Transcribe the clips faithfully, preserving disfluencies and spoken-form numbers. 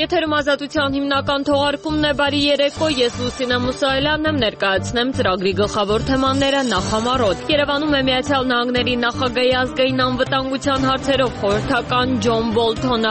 Եթերում ազատության հիմնական թողարկումն է, բարի երեկո, ես Լուսինե Մուսայելյանն եմ, ներկայացնեմ ծրագրի գլխավոր թեմաները նախամարոտ։ Երևանում է Միացյալ Նահանգների նախագահի ազգային անվտանգության հարցերով խորհրդական Ջոն Բոլթոնը։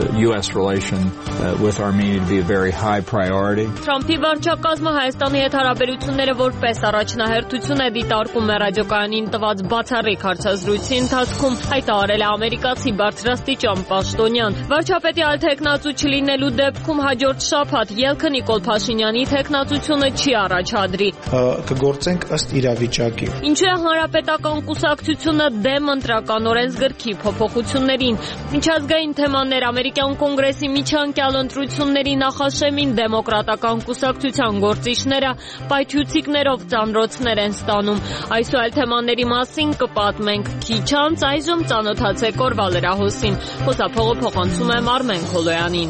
Թրամփի վարչակազմը Հայաստանի հետ հարաբերությունները որպես առաջնահերթություն է դիտարկում է ռադիոկայանին տված բացառիկ հարցազրույցի ընթացքում, հայտարարել է ամերիկացի բարձրաստիճան պաշտոնյան։ Վարչապետի այլ թեկնածու չլինելու դեպքում հաջորդ շաբաթ ելքը Նիկոլ Փաշինյանի թեկնածությունը չի առաջադրի։ Կգործենք ըստ իրավիճակի։ Ինչու է հանրապետական կուսակցությունը դեմ ընտրական օրենսգրքի փոփոխություններին։ Միջազգային թեմաներ ամերիկյան կոնգրեսի միջանկյալ ընտրությունների նախաշեմին դեմոկրատական կուսակցության գործիչները պայթյուցիկներով ծանրոցներ են ստանում։ Այս ու այլ թեմաների մասին կպատմենք քիչ անց, այժմ ծանոթացեք օրվա լրահոսին։ Խոսափողը փոխանցում է Արմեն Քոլոյանին։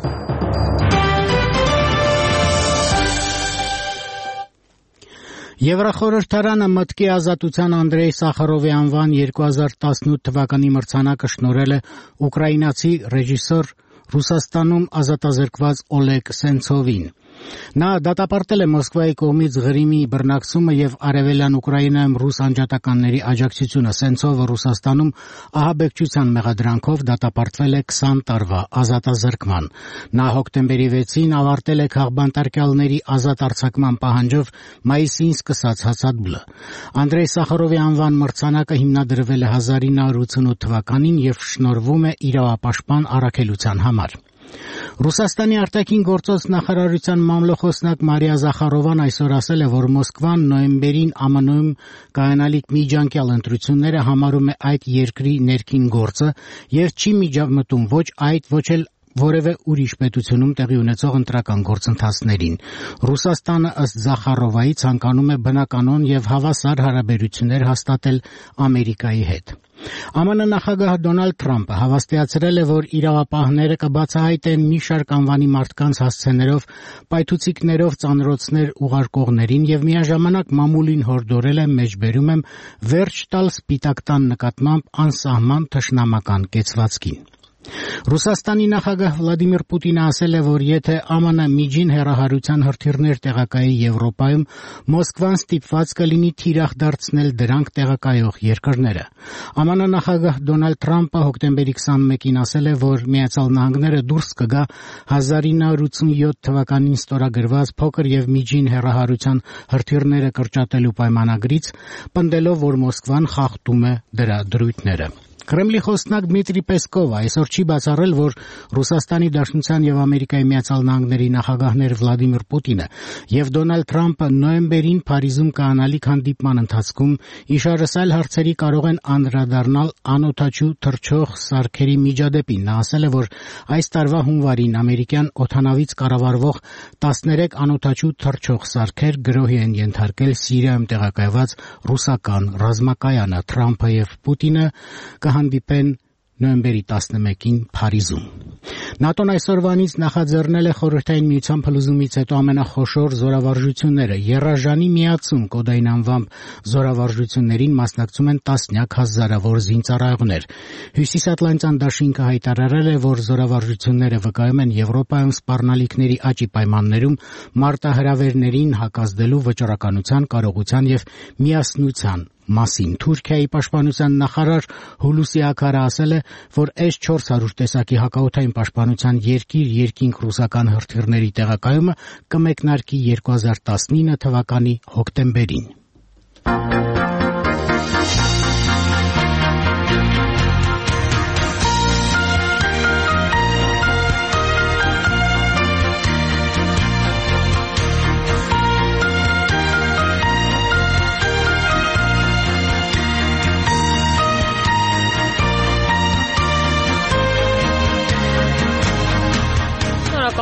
Եվրախորհրդարանը մտքի ազատության Անդրեյ Սախարովի անվան երկու հազար տասնութ թվականի մրցանակը շնորհել է ուկրաինացի ռեժիսոր, Ռուսաստանում ազատազրկված Օլեգ Սենցովին։ Նա դատապարտել է Մոսկվայի կողմից Ղրիմի բռնակցումը եւ արևելյան Ուկրաինայում ռուս անջատականների աջակցությունը։ Սենցովը Ռուսաստանում ահաբեկչության մեղադրանքով դատապարտվել է քսան տարվա ազատազրկման։ Նա հոկտեմբերի վեցին ավարտել է քաղբանտարկյալների ազատ արձակման պահանջով մայիսին սկսած հացադուլը։ Անդրեյ Սախարովի անվան մրցանակը հիմնադրվել է հազար ինը հարյուր ութսունութ թվականին եւ շնորհվում է իրավապաշտպան առաքելության համար։ Ռուսաստանի արտաքին գործոց նախարարության մամլոխոսնակ Մարիա Զախարովան այսօր ասել է, որ Մոսկվան նոյեմբերին ԱՄՆ-ում կայանալիք միջանկյալ ընտրությունները համարում է այդ երկրի ներքին գործը եւ չի միջամտում ոչ այդ, ոչ էլ որևէ ուրիշ պետությունում տեղի ունեցող ընտրական գործընթացներին։ Ռուսաստանը ըստ Զախարովայի ցանկանում է բնականon եւ հավասար հարաբերություններ հաստատել Ամերիկայի հետ։ ԱՄՆ նախագահ Դոնալդ Թրամփը հավաստիացրել է, որ իրավապահները կբացահայտեն մի շարք անվանի մարդկանց հասցեներով, պայթուցիկներով ծանրոցներ ուղարկողներին եւ միաժամանակ մամուլին հորդորել է, մեջբերում եմ, վերջ տալ սպիտակ տան նկատմամբ անսահման թշնամական կեցվածքին։ Ռուսաստանի նախագահ Վլադիմիր Պուտինը ասել է, որ եթե ԱՄՆ միջին հեռահարության հրթիռներ տեղակայի Եվրոպայում, Մոսկվան ստիպված կլինի թիրախ դարձնել դրանք տեղակայող երկրները։ ԱՄՆ նախագահ Դոնալդ Թրամփը հոկտեմբերի քսանմեկին ասել է, որ Միացյալ Նահանգները դուրս կգա հազար ինը հարյուր ութսունյոթ թվականին ստորագրված փոքր եւ միջին հեռահարության հրթիռները կրճատելու պայմանագրից, պնդելով, որ Մոսկվան խախտում է դրա դրույթները։ Կրեմլի խոսնակ Դմիտրի Պեսկովը այսօր չի բացառել, որ Ռուսաստանի Դաշնության եւ Ամերիկայի Միացյալ Նահանգների նախագահներ Վլադիմիր Պուտինը եւ Դոնալդ Թրամփը նոյեմբերին Փարիզում կայանալիք հանդիպման ընթացքում իշարս այլ հարցերի կարող են անդրադառնալ անօդաչու թռչող սարքերի միջադեպին։ Նա ասել է, որ այս տարվա հունվարին ամերիկյան օդանավից կառավարվող տասներեք անօդաչու թռչող սարքեր գրոհի են ենթարկել Սիրիայում տեղակայված ռուսական ռազմակայանը։ Թրամփը եւ Պուտինը հանդիպեն նոյեմբերի տասնմեկին Փարիզում։ ՆԱՏՕ-ն այսօրվանից նախաձեռնել է Խորհրդային Միության փլուզումից հետո ամենախոշոր զորավարժությունները։ Եռաժանի միացում կոդային անվամբ զորավարժություններին մասնակցում են տասնյակ հազարավոր զինծառայողներ։ Հյուսիսատլանտյան դաշինքը հայտարարել է, որ զորավարժությունները վկայում են Եվրոպայում սպառնալիքների աճի պայմաններում մարտահրավերներին հակազդելու վճռականության, կարողության եւ միասնության մասին։ Թուրքիայի պաշտպանության նախարար Հուլուսի Աքարը ասել է, որ էս չորս հարյուր տեսակի հակաօդային պաշտպանության երկիր-երկինք ռուսական հրթիռների տեղակայումը կմեկնարկի երկու հազար տասնինը թվականի հոկտեմբերին։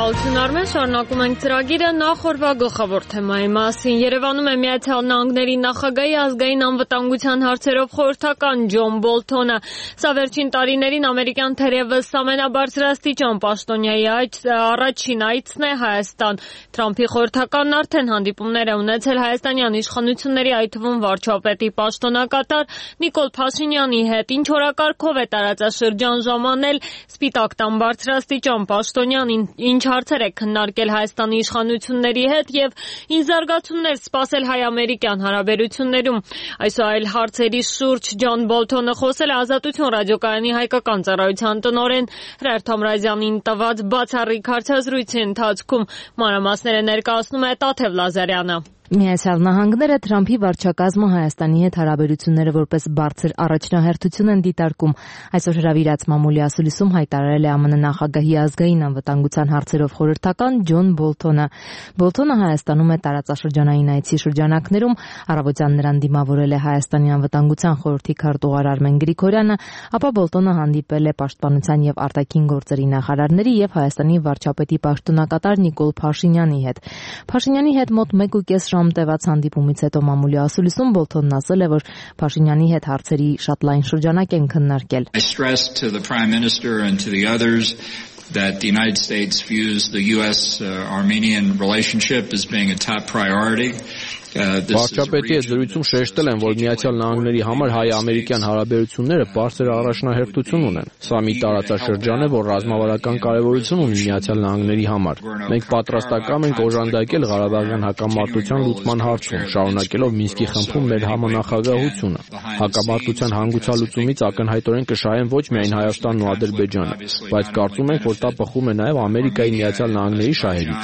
Շնորհակալություն Արմեն, շարունակում ենք ծրագիրը նախորդ գլխավոր թեմայի մասին։ Երևանում է Միացյալ Նահանգների նախագահի ազգային անվտանգության հարցերով խորհրդական Ջոն Բոլթոնը։ Սա վերջին տարիներին ամերիկյան թերևս ամենաբարձրաստիճան պաշտոնյայի առաջին այցն է Հայաստան։ Թրամփի խորհրդականն արդեն հանդիպումներ է ունեցել հայաստանյան իշխանությունների, այդ թվում վարչապետի պաշտոնակատար Նիկոլ Փաշինյանի հետ։ Ինչ օրակարգով է տարածաշրջան ժամանել Սպիտակ տան բարձրաստիճան պաշտոնյան, ինչ հարցեր է քննարկել Հայաստանի իշխանությունների հետ եւ ինչ զարգացումներ սպասել հայ-ամերիկյան հարաբերություններում։ Այսօր այլ հարցերի շուրջ Ջոն Բոլթոնը խոսել է Ազատություն ռադիոկայանի հայկական ծառայության տնօրեն Հրայր Թամրազյանին տված բացառիկ հարցազրույցի ընթացքում։ Մանրամասները ներկայացնում է Տաթև Լազարյանը։ Միացյալ Նահանգները Թրամփի վարչակազմը Հայաստանի հետ հարաբերությունները որպես բարձր առաջնահերթություն են դիտարկում։ Այսօր հրավիրած մամուլի ասուլիսում հայտարարել է ԱՄՆ նախագահի ազգային անվտանգության հարցերով խորհրդական Ջոն Բոլթոնը։ Բոլթոնը Հայաստանում է տարածաշրջանային այցի շրջանակներում, առավոտյան նրան դիմավորել է Հայաստանի անվտանգության խորհրդի քարտուղար Արմեն Գրիգորյանը, ապա Բոլթոնը հանդիպել է պաշտպանության եւ արտաքին գործերի նախարարների եւ Հայաստանի վարչապետի պաշտոնակատար Նիկոլ Փաշինյանի հետ։ Փաշինյանի հետ մոտ մեկ ու կես ժամ տևած հանդիպումից հետո մամուլի ասուլիսում Բոլթոնն ասել է, որ Փաշինյանի հետ հարցերի շատ լայն շրջանակ են քննարկել։ I stressed to the Prime Minister and to the others that the United States views the U S Armenian relationship as being a top priority. Վարչապետի հետ զրույցում շեշտել են, որ Միացյալ Նահանգների համար հայ-ամերիկյան հարաբերությունները բարձր առաջնահերթություն ունեն։ Սա մի տարածաշրջան է, որ ռազմավարական կարևորություն ունի Միացյալ Նահանգների համար։ Մենք պատրաստակամ ենք օժանդակել Ղարաբաղյան հակամարտության լուծման հարցում, շարունակելով Մինսկի խմբում մեր համանախագահությունը։ Հակամարտության հանգուցալուծումից ակնհայտորեն կշահեն ոչ միայն Հայաստանն ու Ադրբեջանը, բայց կարծում ենք, որ դա բխում է նաև Ամերիկայի Միացյալ Նահանգների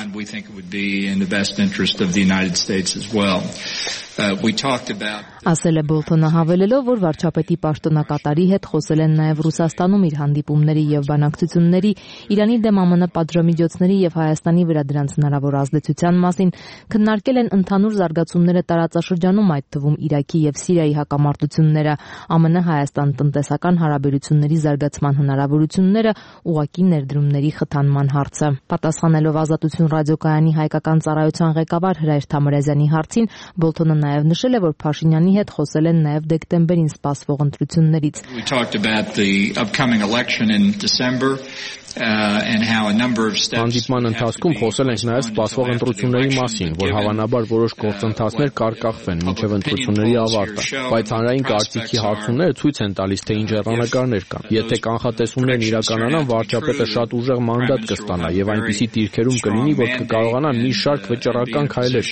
շահերից։ Uh, we talked about Ասել է Բոլթոնը հավելելով, որ վարչապետի պաշտոնակատարի հետ խոսել են նաև Ռուսաստանում իր հանդիպումների եւ բանակցությունների, Իրանի դեմ ԱՄՆ պատժամիջոցների եւ Հայաստանի վրա դրանց հնարավոր ազդեցության մասին, քննարկել են ընդհանուր զարգացումները տարածաշրջանում, այդ թվում Իրաքի եւ Սիրիայի հակամարտությունները, ԱՄՆ Հայաստան տնտեսական հարաբերությունների զարգացման հնարավորությունները, ուղղակի ներդրումների խթանման հարցը։ Պատասխանելով Ազատություն ռադիոկայանի հայկական ծառայության ղեկավար Հրայր Թամրազյանի հարցին, Բոլթոնը նաև նշել է, որ Փաշինյանի հետ խոսել են նաև դեկտեմբերին սպասվող ընտրություններից։ We talked about the upcoming election in December. Uh, and how a number of steps Հանդիպման ընթացքում խոսել ենք նաև սպասվող ընտրությունների մասին, որ հավանաբար որոշ գործընթացներ կարգախվեն մինչև ընտրությունների ավարտը, բայց հանրային կարծիքի հարցումները ցույց են տալիս, թե ինչ հեռանկարներ կան։ Եթե կանխատեսումներն իրականանան, վարչապետը շատ ուժեղ մանդատ կստանա եւ այնպիսի դիրքերում կլինի, որ կկարողանա մի շարք վճռական քայլեր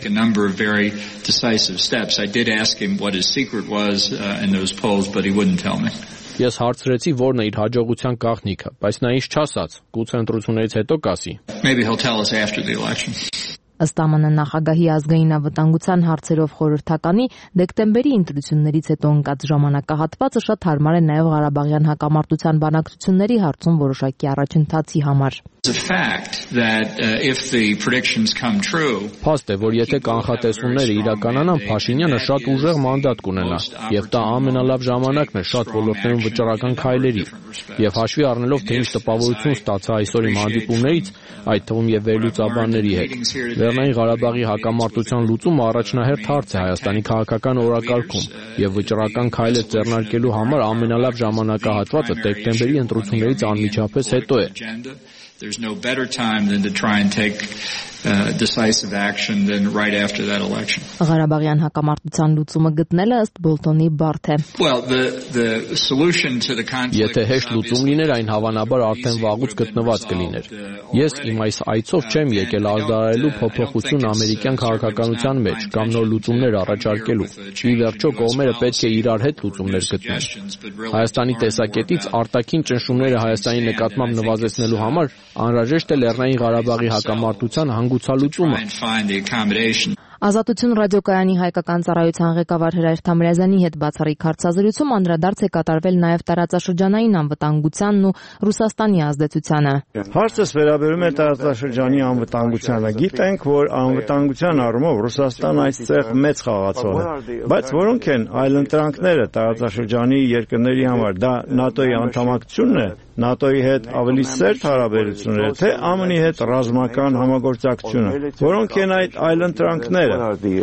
կատարել։ Ես հարցրեցի, որն է իր հաջողության գաղտնիքը, բայց նա ինձ չասաց, գուցե ընտրություններից հետո կասի։ Maybe he'll tell us after the election. Ըստ ԱՄՆ նախագահի ազգային անվտանգության հարցերով խորհրդականի դեկտեմբերի ընտրություններից հետո ընկած ժամանակահատվածը շատ հարմար է նաև Ղարաբաղյան հակամարտության բանակցությունների հարցում որոշակի առաջընթացի համար։ Փաստ է, որ եթե կանխատեսումները իրականանան, Փաշինյանը շատ ուժեղ մանդատ կունենա, եւ դա ամենալավ ժամանակն է շատ ոլորտներում վճռական քայլերի։ Եվ հաշվի առնելով, թե ինչ տպավորություն ստացա այսօր իմ հանդիպումներից, այդ թվում եւ վերլուծաբանների հետ, Լեռնային Ղարաբաղի հակամարտության լուծումը առաջնահերթ հարց է Հայաստանի քաղաքական օրակարգում, եւ վճռական քայլեր ձեռնարկելու համար ամենալավ ժամանակահատվածը դեկտեմբերի ընտրություններից անմիջապես հետո է։ There's no better time than to try and take uh, decisive action than right after that election. Ղարաբաղյան հակամարտության լուծումը գտնելը ըստ Բոլթոնի բարդ է։ Well, the the solution to the conflict. Եթե հեշտ լուծում լիներ, այն հավանաբար արդեն վաղուց գտնված կլիներ։ Ես իմ այս այցով չեմ եկել արտահայտելու փոփոխություն ամերիկյան քաղաքականության մեջ կամ նոր լուծումներ առաջարկելու։ Ի վերջո կողմերը պետք է իրար հետ լուծումներ գտնեն։ Հայաստանի տեսակետից արտաքին ճնշումները Հայաստանի նկատմամբ նվազեցնելու համար անհրաժեշտ է Լեռնային Ղարաբաղի հակամարտության հանգուցալուծումը։ Ազատություն ռադիոկայանի հայկական ծառայության ղեկավար Հրայր Թամրազյանի հետ բացառիկ հարցազրույցում անդրադարձ է կատարվել նաև տարածաշրջանային անվտանգությանն ու Ռուսաստանի ազդեցությանը։ Հարցս վերաբերում է տարածաշրջանի անվտանգությանը։ Գիտենք, որ անվտանգության առումով Ռուսաստանը այստեղ մեծ խաղացող է, բայց որոնք են այլընտրանքները տարածաշրջանի երկրների համար։ Դա ՆԱՏՕ-ի անդամակցությունն է, ՆԱՏՕ-ի հետ ավելի սերտ հարաբերությունները, թե ԱՄՆ-ի հետ ռազմական համագործակցությունը, որոնք են այդ այլընտրանքները։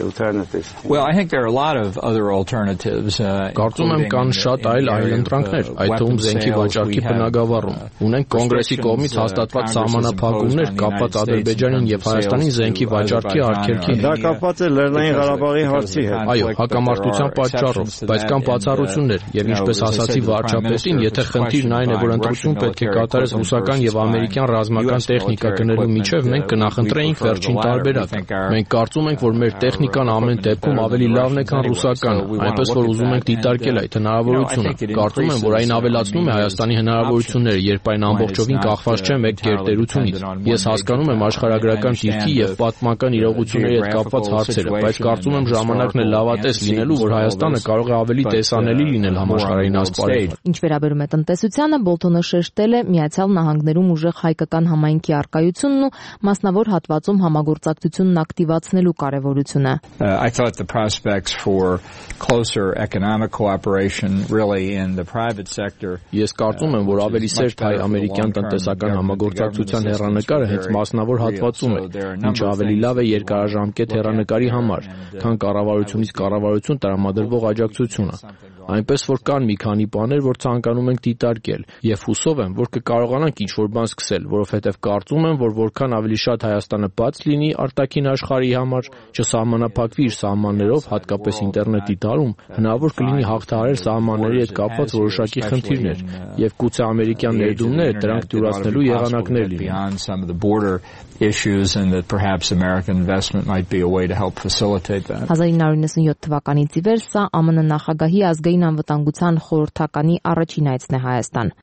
Կարծում եմ կան շատ այլ այլընտրանքներ, այդ թվում զենքի վաճառքի բնագավառում։ Ունենք կոնգրեսի կողմից հաստատված սահմանափակումներ կապված Ադրբեջանին եւ Հայաստանին զենքի վաճառքի արգելքի հետ։ Դա կապված է Լեռնային Ղարաբաղի հարցի հետ։ Այո, հակամարտության պատճառով, բայց կան բացառություններ եւ ինչպես ասացի վարչապետին, եթե խնդիրն այն է, որ ընտրություն պետք է կատարես ռուսական եւ ամերիկյան ռազմական տեխնիկա գնելու միջև, մենք կնախընտրեինք վերջին տարբերակը։ Մենք կարծում ենք, որ մեր տեխնիկան ամեն դեպքում ավելի լավն է, քան ռուսականը, այնպես որ ուզում ենք դիտարկել այդ հնարավորությունը։ Կարծում եմ, որ այն ավելացնում է Հայաստանի հնարավորությունները, երբ այն ամբողջովին կախված չէ մեկ գերտերությունից։ Ես հասկանում եմ աշխարհագրական դիրքի եւ պատմական իրողությունների հետ կապված հարցերը, բայց կարծում եմ ժամանակն է լավատես լինելու, որ Հայաստանը կարող է ավելի տեսանելի լինել համաշխարհային ասպարեզում։ Ինչ վերաբերում է տնտեսությանը, Բոլթոնը շեշտել է Միացյալ Նահանգներում ուժեղ հայկական համայնքի առկայությունն ու մասնավոր հատվածում համագործակցությունն ակտիվացնելու կարևորությունը։ I thought the prospects for closer economic cooperation really in the private sector. Ես կարծում եմ, որ ավելի սերտ հայ-ամերիկյան տնտեսական համագործակցության հեռանկարը հենց մասնավոր հատվածում է, ինչը ավելի լավ է երկարաժամկետ հեռանկարի համար, քան կառավարությունից կառավարություն տրամադրվող աջակցությունը։ Այնպես որ կան մի քանի բաներ, որ ցանկանում ենք դիտարկել, եւ հուսով եմ, որ կկարողանանք ինչ-որ բան սկսել, որովհետեւ կարծում եմ, որ որքան ավելի շատ Հայաստանը բաց լինի արտաքին աշխարհի համար, չսահմանափակվի իր սահմաններով, հատկապես ինտերնետի տարում, հնարավոր կլինի հաղթահարել սահմանների հետ կապված որոշակի խնդիրներ, եւ գուցե ամերիկյան ներդրումները դրանք դյուրացնելու եղանակներ լինեն։ Issues and that perhaps American investment might be a way to help facilitate that. հազար իննսուն նվաթ թվականից ի վեր սա ԱՄՆ նախագահի ազգային անվտանգության խորհրդականի առաջին այցն է Հայաստան։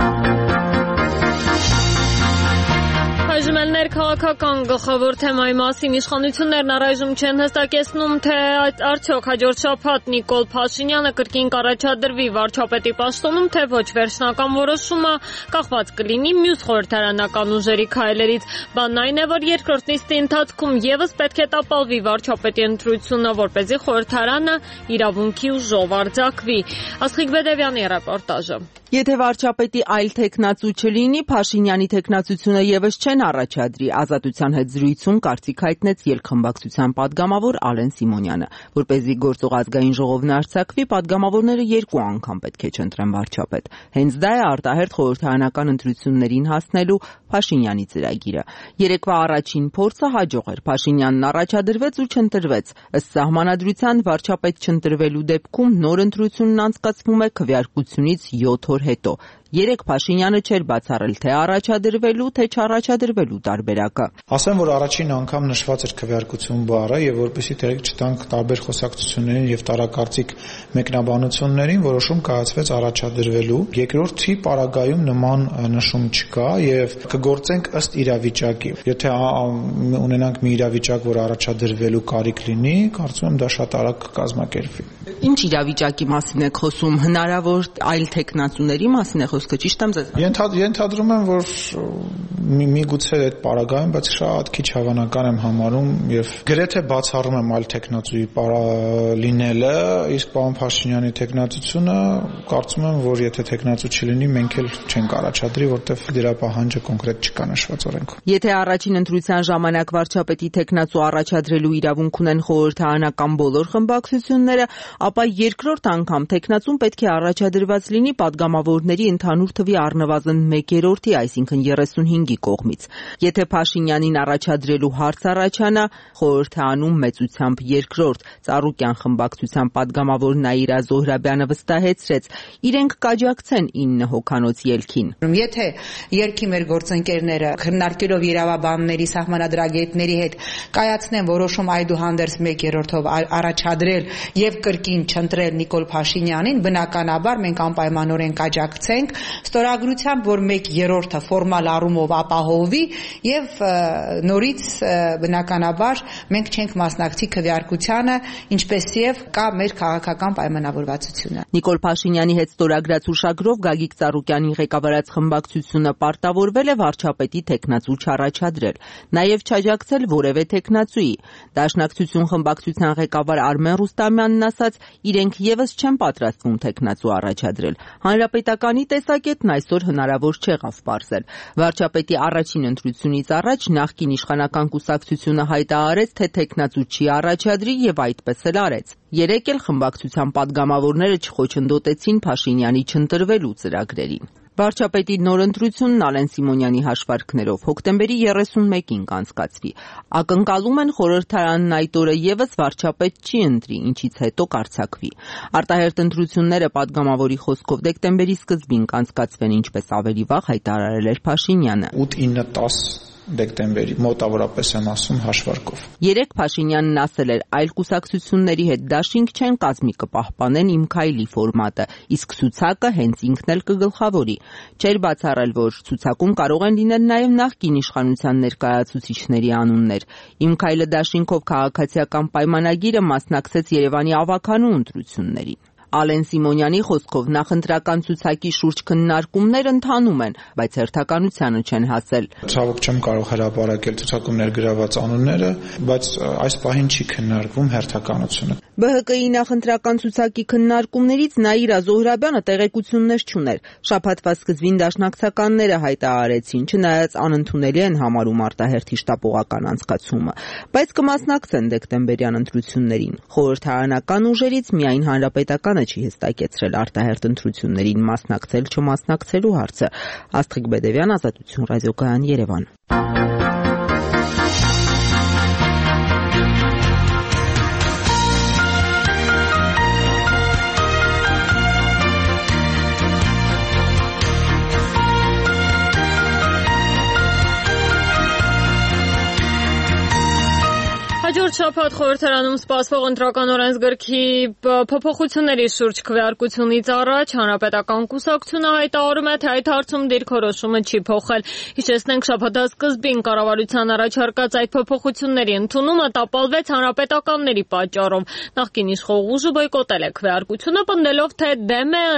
Այժմ էլ ներքաղաքական գլխավոր թեմայի մասին իշխանություններն առայժմ չեն հստակեցնում, թե արդյոք հաջորդ շաբաթ Նիկոլ Փաշինյանը կրկին կառաջադրվի վարչապետի պաշտոնում, թե ոչ վերջնական որոշումը կախված կլինի մյուս խորհրդարանական ուժերի քայլերից։ Բանն այն է, որ երկրորդ նիստի ընթացքում եւս պետք է տապալվի վարչապետի ընտրությունը, որպեսզի խորհրդարանը իրավունքի ուժով արձակվի։ Աստղիկ Բեդևյանի ռեպորտաժը։ Եթե վարչապետի այլ թեկնածու չլինի, Փաշինյանի թեկնածությունը եւս չեն առաջադրի, Ազատության հետ զրույցում կարծիք հայտնեց երկխմբակցության падգամավոր Ալեն Սիմոնյանը։ Որպեսզի գործող ազգային ժողովն արձակվի, падգամավորները երկու անգամ պետք է չընտրեն վարչապետ։ Հենց դա է արտահերթ խորհրդարանական ընտրություններին հասնելու Փաշինյանի ծրագիրը։ Երեկվա առաջին փորձը հաջող էր։ Փաշինյանն առաջադրվեց ու չընտրվեց։ Ըստ սահմանադրության վարչապետ չընտրվելու դեպքում նոր ընտրությունն անցկացվում է քվեարկությունից յոթ օր հետո։ Երեք Փաշինյանը չէր բացառել թե առաջադրվելու, թե չառաջադրվելու տարբերակը։ Ասեմ, որ առաջին անգամ նշված էր քվեարկություն բառը եւ որպեսզի տեղիք չտանք տարբեր խոսակցություններին եւ տարակարծիք մեկնաբանություններին, որոշում կայացվեց առաջադրվելու։ Երկրորդի պարագայում նման նշում չկա եւ կգործենք ըստ իրավիճակի։ Եթե ունենանք մի իրավիճակ, որ առաջադրվելու կարիք լինի, կարծում եմ դա շատ արագ կկազմակերպվի։ Ինչ իրավիճակի մասին եք խոսում, հնարավոր այլ թեկնածուների մասին է խոսքը, ճիշտ եմ ձեզ։ Ենթադրում եմ, որ միգուցե այդ պարագայում, բայց շատ քիչ հավանական եմ համարում եւ գրեթե բացառում եմ այլ թեկնածուի լինելը, իսկ պարոն Փաշինյանի թեկնածությունը կարծում եմ, որ եթե թեկնածու չլինի, մենք էլ չենք առաջադրի, որտեղ դրա պահանջը կոնկրետ չկա նշված օրենքում։ Եթե առաջին ընտրության ժամանակ վարչապետի թեկնածու առաջադրելու իրավունք ունեն խորհրդարանական բոլոր խմբակցությունները, ապա երկրորդ անգամ թեկնածուն պետք է առաջադրված լինի падգամավորների ընդհանուր թվի առնվազն մեկերորդի, այսինքն երեսունհինգի կողմից։ Եթե Փաշինյանին առաջադրելու հարց առաջանա, խորհրդարանում մեծությամբ երկրորդ Ծառուկյան խմբակցության падգամավոր Նաիրա Զոհրաբյանը վստահեցրեց, իրենք կաջակցեն ինը հոգանոց ելքին։ Եթե երկի մեր գործընկերները քննարկելով իրավաբանների, սահմանադրագետների հետ կայացնեն որոշում այդուհանդերձ մեկերորդով առաջադրել եւ կրկին չընտրել Նիկոլ Փաշինյանին, բնականաբար մենք անպայմանորեն կաջակցենք ստորագրությամբ, որ մեկ երրորդը ֆորմալ առումով ապահովի եւ նորից բնականաբար մենք չենք մասնակցի քվեարկությանը, ինչպես եւ կա մեր քաղաքական պայմանավորվածությունը։ Նիկոլ Փաշինյանի հետ ստորագրած հուշագրով Գագիկ Ծառուկյանի ղեկավարած խմբակցությունը պարտավորվել է վարչապետի թեկնածու չառաջադրել, նաեւ չաջակցել որևէ թեկնածուի։ Դաշնակցություն խմբակցության ղեկավար Արմեն Ռուստամյանն ասաց, իրենք եւս չեն պատրաստվում թեկնածու առաջադրել։ Հանրապետականի տես տեսակետն այսօր հնարավոր չեղավ պարզել։ Վարչապետի առաջին ընտրությունից առաջ նախկին իշխանական կուսակցությունը հայտարարեց, թե թեկնածու չի առաջադրի եւ այդպես էլ արեց։ Երեկ էլ խմբակցության падգամավորները չխոչընդոտեցին Փաշինյանի չընտրվելու ծրագրերին։ Վարչապետի նոր ընտրությունն Ալեն Սիմոնյանի հաշվարկներով հոկտեմբերի երեսունմեկին կանցկացվի։ Ակնկալում են խորհրդարանն այդ օրը եւս վարչապետ չի ընտրի, ինչից հետո կարձակվի։ Արտահերթ ընտրությունները падգամավորի խոսքով դեկտեմբերի սկզբին կանցկացվեն, ինչպես ավելի վաղ հայտարարել էր Փաշինյանը։ ութ ինը տաս դեկտեմբերի մոտավորապես եմ ասում հաշվարկով։ Երեք Փաշինյանն ասել էր, այլ կուսակցությունների հետ դաշինք չեն կազմի, կպահպանեն Իմ քայլի ֆորմատը, իսկ ցուցակը հենց ինքն էլ կգլխավորի։ Չէր բացառել, որ ցուցակում կարող են լինել նաև նախկին իշխանության ներկայացուցիչների անուններ։ Իմ քայլը դաշինքով քաղաքացիական պայմանագիրը մասնակցեց Երևանի ավականու ընտրություններին։ Ալեն Սիմոնյանի խոսքով նախընտրական ցուցակի շուրջ քննարկումներ ընթանում են, բայց հերթականությանը չեն հասել։ Ցավոք չեմ կարող հրապարակել ցուցակում ներգրաված անունները, բայց այս պահին չի քննարկվում հերթականությունը։ Բը հը կի նախընտրական ցուցակի քննարկումներից Նաիրա Զոհրաբյանը տեղեկություններ չուներ։ Շաբաթվա սկզբին դաշնակցականները հայտարարեցին, չնայած անընդունելի են համարում արտահերթի շտապողական անցկացումը, բայց կմասնակցեն դեկտեմբերյան ընտրություններին։ Խորհրդարանական ուժերից միայն հանրապետականը չի հստակեցրել արտահերթ ընտրություններին մասնակցել չմասնակցելու հարցը։ Աստղիկ Բեդևյան, Ազատություն ռադիոկայան, Երևան։ Հաջորդ շաբաթ խորհրդարանում սպասվող ընտրական օրենսգրքի փոփոխությունների շուրջ քվեարկությունից առաջ հանրապետական կուսակցությունը հայտարարում է, թե այդ հարցում դիրքորոշումը չի փոխել։ Հիշեցնենք, շաբաթասկզբին կառավարության առաջարկած այդ փոփոխությունների ընդունումը տապալվեց հանրապետականների պատճառով։ Նախկին իշխող ուժը բոյկոտել է քվեարկությունը, պնդելով, թե դեմ է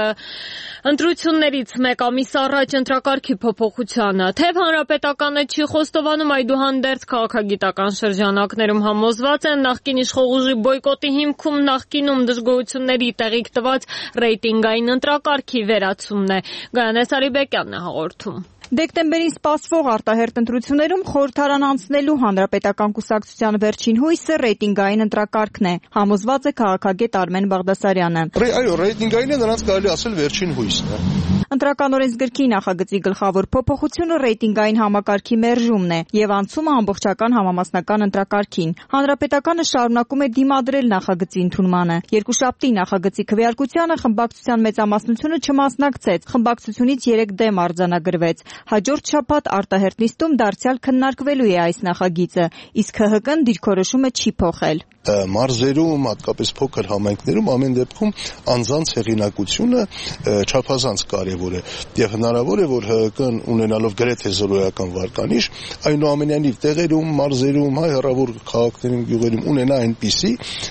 ընտրություններից մեկ ամիս առաջ ընտրակարգի փոփոխությանը։ Թեև հանրապետականը չի խոստովանում, այդուհանդերձ քաղաքագիտական շրջանակներում համոզված են նախկին իշխող ուժի բոյկոտի հիմքում նախկինում դժգոհությունների տեղիք տված ռեյտինգային ընտրակարգի վերացումն է։ Գայանե Սարիբեկյանն է հաղորդում։ Դեկտեմբերին սպասվող արտահերթ ընտրություններում խորհրդարան անցնելու հանրապետական կուսակցության վերջին հույսը ռեյտինգային ընտրակարգն է, համոզված է քաղաքագետ Արմեն Բաղդասարյանը։ Այո, ռեյտինգային է, նրանց կարելի ասել վերջին հույսն է։ Ընտրական օրենսգրքի նախագծի գլխավոր փոփոխությունը ռեյտինգային համակարգի մերժումն է եւ անցումը ամբողջական համամասնական ընտրակարգին։ Հանրապետականը շարունակում է դիմադրել նախագծի ընդունմանը։ Երկուշաբթի նախագծի քվեարկությանը խմբակցության մեծամասնությունը չմասնակցեց, խմբակցությունից երեք դեմ արձանագրվեց։ Հաջորդ շաբաթ արտահերթ նիստում դարձյալ քննարկվելու է այս նախագիծը, իսկ K H K-ն դիրքորոշումը չի փոխել։ Մարզերում, հատկապես փոքր համայնքներում ամեն դեպքում անձանց հեղինակությունը չափազանց կարևոր է եւ հնարավոր է, որ H K K-ն ունենալով գրեթե զրոյական վարկանիշ, այնուամենայնիվ տեղերում, մարզերում, հայ հեռավոր քաղաքներում, գյուղերում ունենա այնպիսի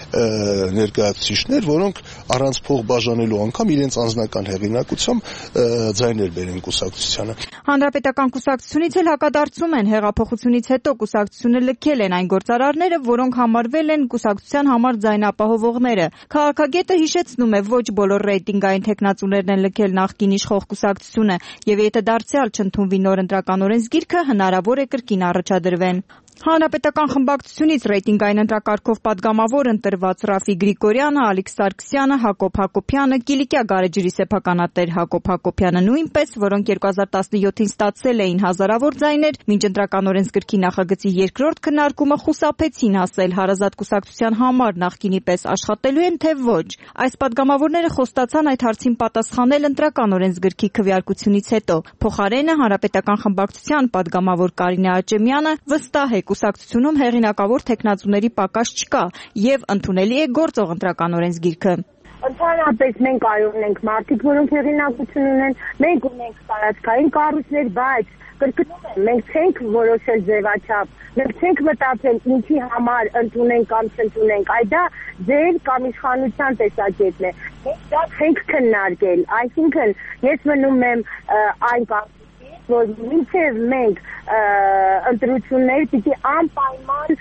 ներկայացուցիչներ, որոնք առանց փող բաժանելու անգամ իրենց անձնական հեղինակությամբ ձայներ բերեն կուսակցությանը։ Հանրապետական կուսակցությունից էլ հակադարձում են հեղափոխությունից հետո կուսակցությունը լքել են այն գործարարները, որոնք համարվել են կուսակցության համար ձայնապահովողները։ Քաղաքագետը հիշեցնում է, ոչ բոլոր ռեյտինգային թեկնածուներն են լքել նախկին իշխող կուսակցությունը, եւ եթե դարձյալ չընդունվի նոր ընտրական օրենսգիրքը, հնարավոր է կրկին առաջադրվեն։ Հանրապետական խմբակցությունից ռեյտինգային ընտրակարգով падգամավոր ընտրված Ռաֆի Գրիգորյանը, Ալիք Սարգսյանը, Հակոբ Հակոբյանը, Կիլիկիա գարեջրի սեփականատեր Հակոբ Հակոբյանը նույնպես, որոնք երկու հազար տասնյոթին ստացել էին հազարավոր ձայներ, մինչ ընտրական օրենսգրքի նախագծի երկրորդ քննարկումը խուսափեցին ասել հարազատ կուսակցության համար նախկինի պես աշխատելու են, թե ոչ։ Այս падգամավորները խոստացան այդ հարցին պատասխանել ընտրական օրենսգրքի քվեարկությունից հետո։ Փոխարենը հանրապետական խմբակցության падգամավոր Կարինե Աճեմյանը վստահ է կուսակցությունում հեղինակավոր թեկնածուների պակաս չկա եւ ընդունելի է գործող ընտրական օրենսգիրքը։ Ընդհանրապես մենք այո ունենք մարդիկ, որոնք հեղինակություն ունեն, մենք ունենք տարածքային կառույցներ, բայց կրկնում եմ, մենք չենք որոշել ձևաչափ, մենք չենք մտածել ինչի համար ընդունենք կամ չընդունենք, այ դա ձեր կամ իշխանության տեսակետն է։ Մենք դա չենք քննարկել, այսինքն ես մնում եմ այն կարգի, որ մինչև մենք ընտրություններ պիտի անպայման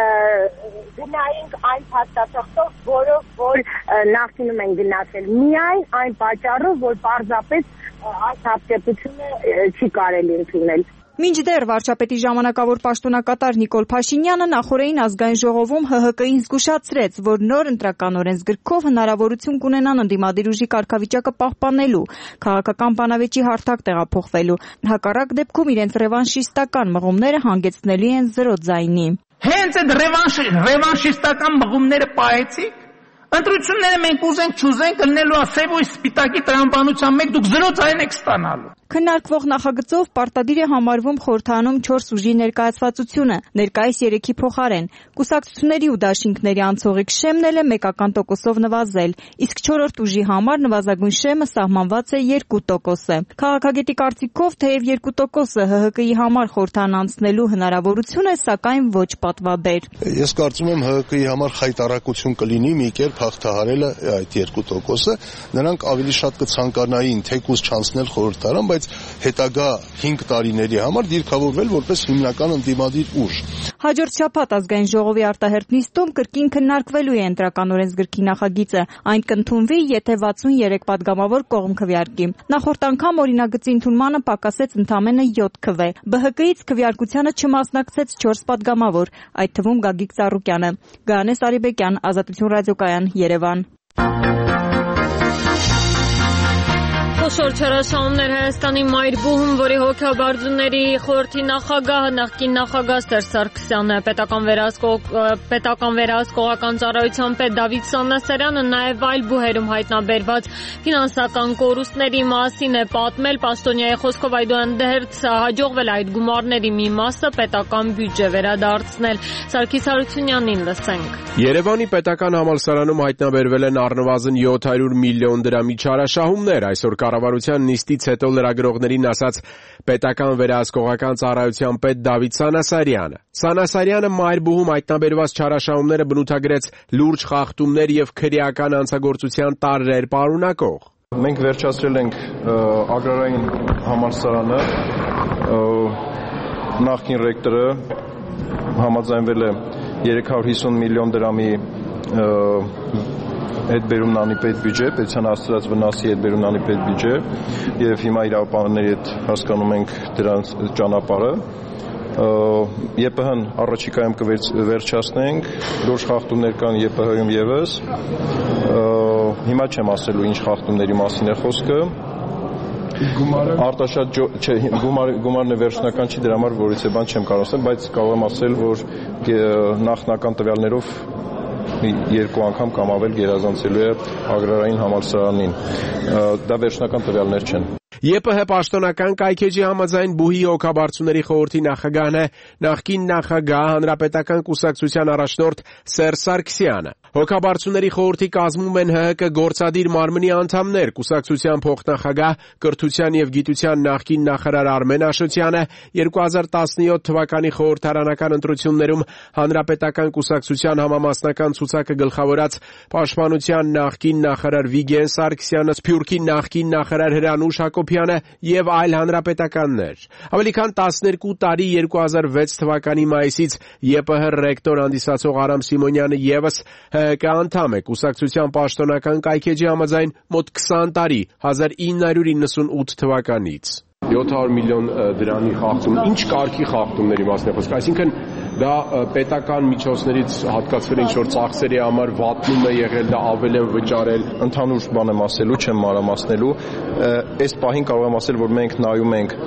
գնայինք այն փաստաթղթով, որով որ նախկինում են գնացել, միայն այն պատճառով, որ պարզապես այս հապտեպությունը չի կարելի ընդունել։ Մինչդեռ վարչապետի ժամանակավոր պաշտոնակատար Նիկոլ Փաշինյանը նախորդին ազգային ժողովում Հ Հ Կ-ին զգուշացրեց, որ նոր ընտրական օրենսգրքով հնարավորություն կունենան ընդդիմադիր ուժի կարգավիճակը պահպանելու, քաղաքական բանավեճի հարթակ տեղափոխվելու, հակառակ դեպքում իրենց ռևանշիստական մղումները հանգեցնելու են զրո ձայնի։ Հենց այդ ռևանշիստական մղումները պահեցիք, ընտրությունները մենք ուզենք չուզենք ընելու ասև ու սպիտակի տրամաբանության մեկ դուք զրո ձայն եք ստանալու։ Քննարկվող նախագծով պարտադիր է համարվում խորհրդանում չորս ուժի ներկայացվածությունը, ներկայիս երեքի փոխարեն։ Կուսակցությունների ու դաշինքների անցողիկ շեմն էլ է մեկական տոկոսով նվազել, իսկ չորրորդ ուժի համար նվազագույն շեմը սահմանված է երկու տոկոսը։ Քաղաքագետի կարծիքով թեև երկու տոկոսը Հ Հ Կ-ի համար խորհրդան անցնելու հնարավորություն է, սակայն ոչ պատվաբեր։ Ես կարծում եմ Հ Հ Կ-ի համար խայտարակություն կլինի մի կերպ հաղթահարելը այդ երկու տոկոսը, նրանք ավելի շատ կցանկանային թեկուզ չանցնել խորհրդարան, բայց հետագա հինգ տարիների համար դիրքավորվել որպես հիմնական ընդդիմադիր ուժ։ Հաջորդ շաբաթ ազգային ժողովի արտահերթ նիստում կրկին քննարկվելու է ընտրական օրենսգրքի նախագիծը։ Այն կընդունվի, եթե վաթսուներեք падգամավոր կողմ քվեարկի։ Նախորդ անգամ օրինագծի ընդունմանը պակասեց ընդամենը յոթ քվե։ Բ Հ Կ-ից քվեարկությանը չմասնակցեց չորս падգամավոր, այդ թվում Գագիկ Ծառուկյանը։ Գայանե Սարիբեկյան, Ազատություն ռադիոկայան, Երևան։ Խոշոր չարաշահումներ Հայաստանի մայրբուհում, որի հոգաբարձուների խորհրդի նախագահը նախկին նախագահ Սերժ Սարգսյանը, պետական պետական վերահսկողական ծառայության պետ Դավիթ Սանասարյանը նաև այլ բուհերում հայտնաբերված ֆինանսական կորուստների մասին է պատմել։ Պաշտոնյայի խոսքով այդուհանդերձ հաջողվել այդ գումարների մի մասը պետական բյուջե վերադարձնել։ Սարգիս Հարությունյանին լսենք։ Երևանի պետական համալսարանում հայտնաբերվել են առնվազն յոթ հարյուր միլիոն դրամի չարաշահումներ։ Այսօր կառավարության նիստից հետո լրագրողներին ասաց պետական վերահսկողական ծառայության պետ Դավիթ Սանասարյանը։ Սանասարյանը մայրբուհում հայտնաբերված չարաշահումները բնութագրեց լուրջ խախտումներ եւ քրեական անցագործության տարրեր պարունակող։ Մենք վերջացրել ենք ագրարային համալսարանը, նախկին ռեկտորը համաձայնվել է երեք հարյուր հիսուն միլիոն դրամի հետ բերումն անի պետ բյուջե, պետության հասցրած վնասի հետ բերումն անի պետ բյուջե եւ հիմա իրավապահների հետ հասկանում ենք դրանց ճանապարհը։ Ե Պ Հ-ն առաջիկայում կվերջացնենք, լուրջ խախտումներ կան Ե Պ Հ-ում եւս։ Հիմա չեմ ասելու ինչ խախտումների մասին է խոսքը։ Արտաշատ գումարն վերջնական չի, դրա համար որից է բան չեմ կարող ասել, բայց կարող եմ ասել, որ նախնական տվյալներով երկու անգամ կամ ավել գերազանցելու է ագրարային համալսարանին։ Դա վերջնական տվյալներ չեն։ Ե Պ Հ պաշտոնական կայքեջի համաձայն բուհի հոգաբարձուների խորհրդի նախագահն է նախկին նախագահ Հանրապետական կուսակցության առաջնորդ Սերժ Սարգսյանը։ Հոգաբարձուների խորհրդի կազմում են Հ Հ Կ գործադիր մարմնի անդամներ, կուսակցության փոխնախագահ, կրթության եւ գիտության նախկին նախարար Արմեն Աշոտյանը, երկու հազար տասնյոթ թվականի խորհրդարանական ընտրություններում Հանրապետական կուսակցության համամասնական ցուցակը գլխավորած Պաշտպանության նախկին նախարար Վիգեն Սարգսյանը, Սփյուռքի նախկին նախարար Հրանուշ Հակոբյանը եւ այլ հանրապետականներ։ Ավելի քան տասներկու տարի երկու հազար վեց թվականի մայիսից Ե Պ Հ ռեկտոր հանդիսացող Արամ Սիմոնյանը եւս Հ Հ Կ անդամ է, կուսակցության պաշտոնական կայքեջի համաձայն մոտ քսան տարի, հազար ինը հարյուր իննսունութ թվականից։ յոթ հարյուր միլիոն դրամի խախտում, ինչ կարգի խախտումների մասն է խոսքը, այսինքն դա պետական միջոցներից հատկացվել ինչ-որ ծախսերի համար վատնում է եղել, դա ավել են վճարել։ Ընդհանուր բան եմ ասելու, չեմ մանրամասնելու, այս պահին կարող եմ ասել, որ մենք նայում ենք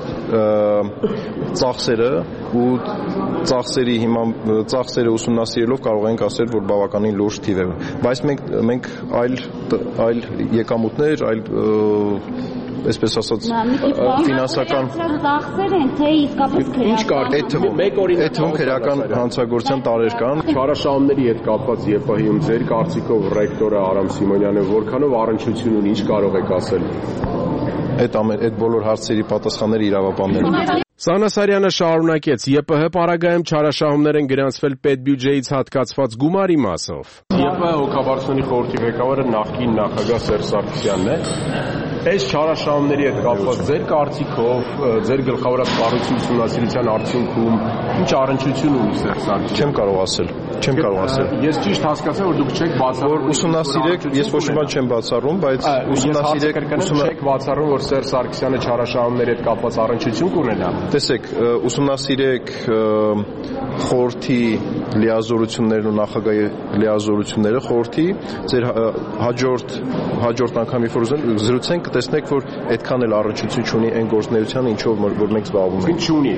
ծախսերը ու ծախսերի հիմա ծախսերը ուսումնասիրելով կարող ենք ասել, որ բավականին լուրջ թիվ է, բայց մենք մենք այլ այլ եկամուտներ, այլ այսպես ասած ֆինանսական ծախսեր են, թե իսկապես ինչ կար այդ թվում այդ թվում քրեական հանցագործության տարեր կան։ Չարաշահումների հետ կապված Ե Պ Հ-ում ձեր կարծիքով ռեկտորը Արամ Սիմոնյանը որքանով առնչություն ունի, ինչ կարող եք ասել։ Այդ ամեն այդ բոլոր հարցերի պատասխանները իրավապահներն։ Սանասարյանը շարունակեց. Ե Պ Հ պարագայում չարաշահումներ են գրանցվել պետբյուջեից հատկացված գումարի մասով։ Ե Պ Հ հոգաբարձուների խորհրդի ղեկավարը նախկին նախագահ Սերժ Սարգսյանն է։ Այս չարաշահումների հետ կապված ձեր կարծիքով, ձեր գլխավորած կառույցի ուսումնասիրության արդյունքում ինչ առնչություն ունի Սերժ Սարգսյանը։ Չեմ կարող ասել։ Չեմ կարող ասել։ Ես ճիշտ հասկացա, որ դուք չեք բացառում, որ ուսումնասիրեք, ես ոչ մի բան չեմ բացառում, բայց ուսումնասիրեք, չեք բացառում, որ Սերժ Սարգսյանը չարաշահումների հետ կապված առնչություն կունենա։ Տեսեք, ուսումնասիրեք խորհրդի լիազորություններն ու նախագահի լիազորությունները խորհրդի, ձեր հաջորդ հաջորդ անգամ երբ որ զրուցենք, կտեսնեք, որ այդքան էլ առնչություն չունի այն գործունեությանը, ինչով որ մենք զբաղվում ենք։ Չունի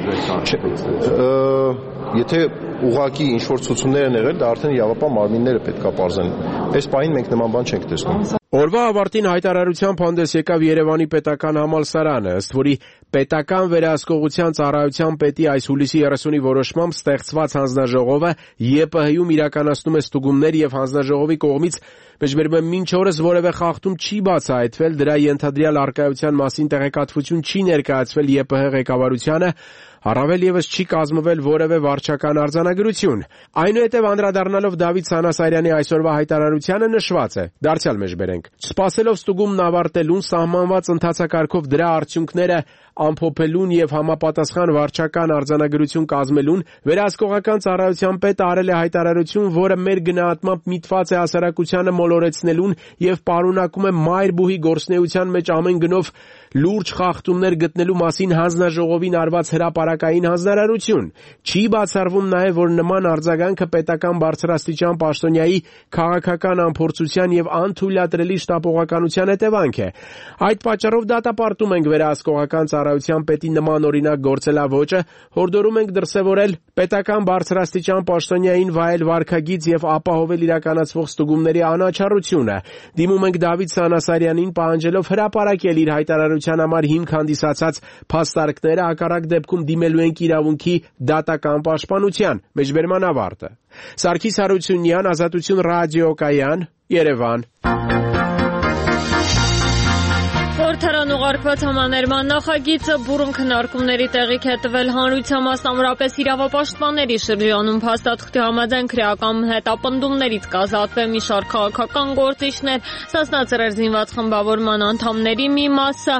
այդքան։ Եթե ուղղակի ինչ-որ ցուցումներ են եղել, դա արդեն իրավապահ մարմինները պետք է պարզեն։ Այս պահին մենք նման բան չենք տեսնում։ Օրվա ավարտին հայտարարությամբ հանդես եկավ Երևանի պետական համալսարանը, ըստ որի պետական վերահսկողության ծառայության պետի այս հուլիսի երեսունի որոշմամբ ստեղծված հանձնաժողովը ԵՊՀ-ում իրականացնում է ստուգումներ եւ հանձնաժողովի կողմից մեջբերում մինչ օրս որևէ խախտում չի բացահայտվել, դրա ենթադրյալ առկայության մասին տեղեկատվություն չի ներկայացվել ԵՊՀ ղեկավարությանը, առավել եւս չի կազմվել որևէ վարչական արձանագրություն։ Այնուհետև անդրադառնալով Դավիթ Սանասարյանի այսօրվա հայտարարությանը նշված է. դարձյալ մեջբերենք. Սպասելով ստուգումն ավարտելուն սահմանված ընթացակարգով դրա արդյունքները ամփոփելուն եւ համապատասխան վարչական արձանագրություն կազմելուն վերահսկողական ծառայության պետը արել է հայտարարություն, որը մեր գնահատմամբ միտված է հասարակությանը մոլորեցնելուն եւ պարունակում է մայր բուհի գործնեության մեջ ամեն գնով լուրջ խախտումներ գտնելու մասին հանձնաժողովին արված հրապարակային հանձնարարություն։ Չի բացառվում նաեւ, որ նման արձագանքը պետական բարձրաստիճան պաշտոնյայի քաղաքական անփորձության եւ անթույլատրելի շտապողականության հետևանք է։ Այդ պատճառով դատապարտում ենք վերահսկողական ծառայության պետի նման օրինակ գործելավոճը, հորդորում ենք դրսևորել պետական բարձրաստիճան պաշտոնյային վայել վարքագիծ եւ ապահովել իրականացվող ստուգումների անաչառությունը։ Դիմում ենք Դավիթ Սանասարյանին պահանջելով հրապարակել իր հայտարարության համար հիմք հանդիսացած փաստարկները, հակառակ դեպքում դիմելու ենք իրավունքի դատական պաշտպանության։ Մեջբերման ավարտը։ Սարգիս Հարությունյան, Ազատություն ռադիոկայան, Երևան։ Խորհրդարան ուղարկված համաներման նախագիծը բուռն քննարկումների տեղիք է տվել հանրության մասնավորապես իրավապաշտպանների շրջանում փաստաթղթի համաձայն քրեական հետապնդումներից կազատվեն մի շարք քաղաքական գործիչներ, Սասնա-Ծռեր զինված խմբավորման անդամների մի մասը,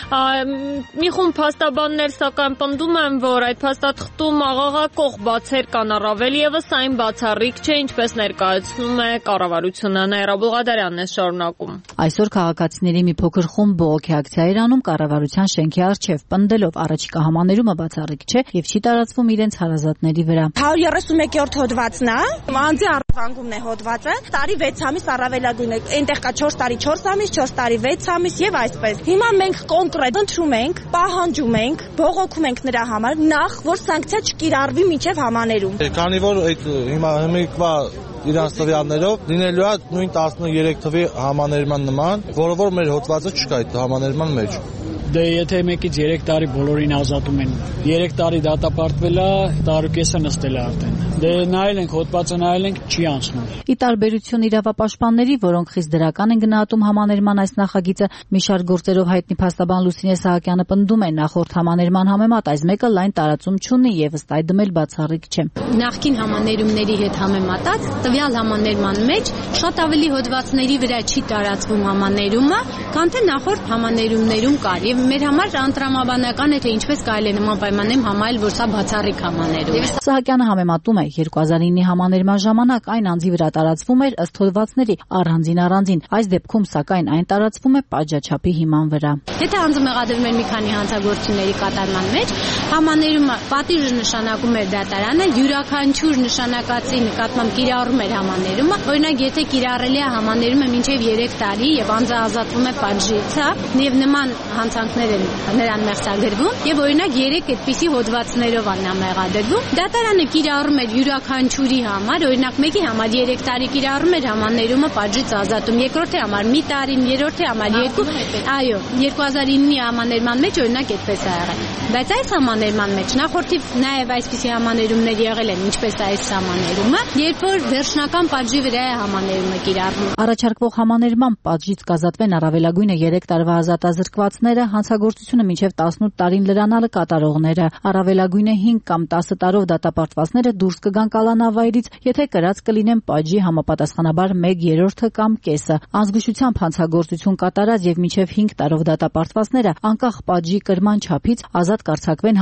մի խումբ փաստաբաններ սակայն պնդում են, որ այդ փաստաթղթում աղաղակող բացեր կան, առավել եւս այն բացառիկ չէ, ինչպես ներկայացնում է կառավարությունը։ Նաիրա Բուլղադարյանն է շարունակում։ Այսօր քաղաքացիների մի փոքր խումբ բողոքի ակցիա էր անում կառավարության շենքի առջև, պնդելով առաջիկա համաներումը բացառիկ չէ եւ չի տարածվում իրենց հարազատների վրա։ հարյուր երեսունմեկերորդ հոդվածն է, անձի առևանգումն է հոդվածը, տարի վեց ամիս առավելագույն է, այնտեղ կա չորս տարի չորս ամիս, չորս տարի վեց ամիս եւ այսպես։ Հիմա մենք կոնկրետ ընտրում ենք, պահանջում ենք, բողոքում ենք նրա համար, նախ որ սանկցիա չկիրառվի մինչեւ համաներում։ Քանի որ այդ հիմա հիմիկվա իրանց տվյալներով լինելու է նույն տասնուերեք թվի համաներման նման, որը որ մեր հոդվածը չկա այդ համաներման մեջ։ Դե եթե մեկից երեք տարի բոլորին ազատում են, երեք տարի դատապարտվել է, տարուկեսը նստել է արդեն։ Դե նայել ենք, հոդվածը նայել ենք, չի անցնում։ Ի տարբերություն իրավապաշտպանների, որոնք խիստ դրական են գնահատում համաներման այս նախագիծը, մի շարք գործերով հայտնի փաստաբան Լուսինե Սահակյանը պնդում է նախորդ համաներման համեմատ այս մեկը լայն տարածում չունի եւ ըստ այդմ էլ բացառիկ չէ։ Նախկին համաներումների հետ համեմատած, տվյալ համաներման մեջ շատ ավելի հոդվածների վրա չի տարածվում համաներումը, քան թե նախորդ համաներումներում կար։ Եվ մեր համար անտրամաբանական է, թե ինչպես կարելի է նման պայմաններում համարել, որ սա բացառիկ համաներում է։ Սահակյանը համեմատում է երկու հազար իննի համաներման ժամանակ այն անձի վրա տարածվում էր ըստ հոդվածների առանձին առանձին։ Այս դեպքում սակայն այն տարածվում է պատժաչափի հիման վրա։ Եթե անձը մեղադրվում էր մի քանի հանցագործությունների կատարման մեջ, համաներումը պատիժը նշանակում էր դատարանը, յուրաքանչյուր նշանակածի նկատմամբ կիրառում էր համաներումը։ Օրինակ, եթե կիրառելի է համաներումը մինչև երեք տարի եւ անձը ազատվում է պատժից, եւ նման հանցանքներ են նրան մեղսագրվում եւ օրինակ երեք այդպիսի հոդվածներով անա մեղադրվում, դատարանը կիրառում էր յուրաքանչյուրի համար, օրինակ մեկի համար երեք տարի կիրառում էր համաներումը պատժից ազատում, երկրորդի համար մի տարի, երրորդի համար երկու, այո, երկու հազար իննի համաներման մեջ օրինակ այդպես է եղել։ Բայց այս համաներման մեջ նախորդի նաեւ այսպիսի համաներումներ եղել են, ինչպես այս համաներումը, երբ որ վերջնական պատժի վրա է համաներումը կիրառվում։ Առաջարկվող համաներման պատժից կազատվեն առավելագույնը երեք տարվա ազատազրկվածները, հանցագործությունը մինչև տասնութ տարին լրանալը կատարողները, առավելագույնը հինգ կամ տասը տարով դատապարտվածները դուրս կգան կալանավայրից, եթե կրած կլինեն պատժի համապատասխանաբար մեկ երրորդը կամ կեսը։ Անզգուշությամբ հանցագործություն կատարած եւ մինչև հինգ տարով դատապարտվածները անկախ պատժի կրման չափից ազատ կարձակվեն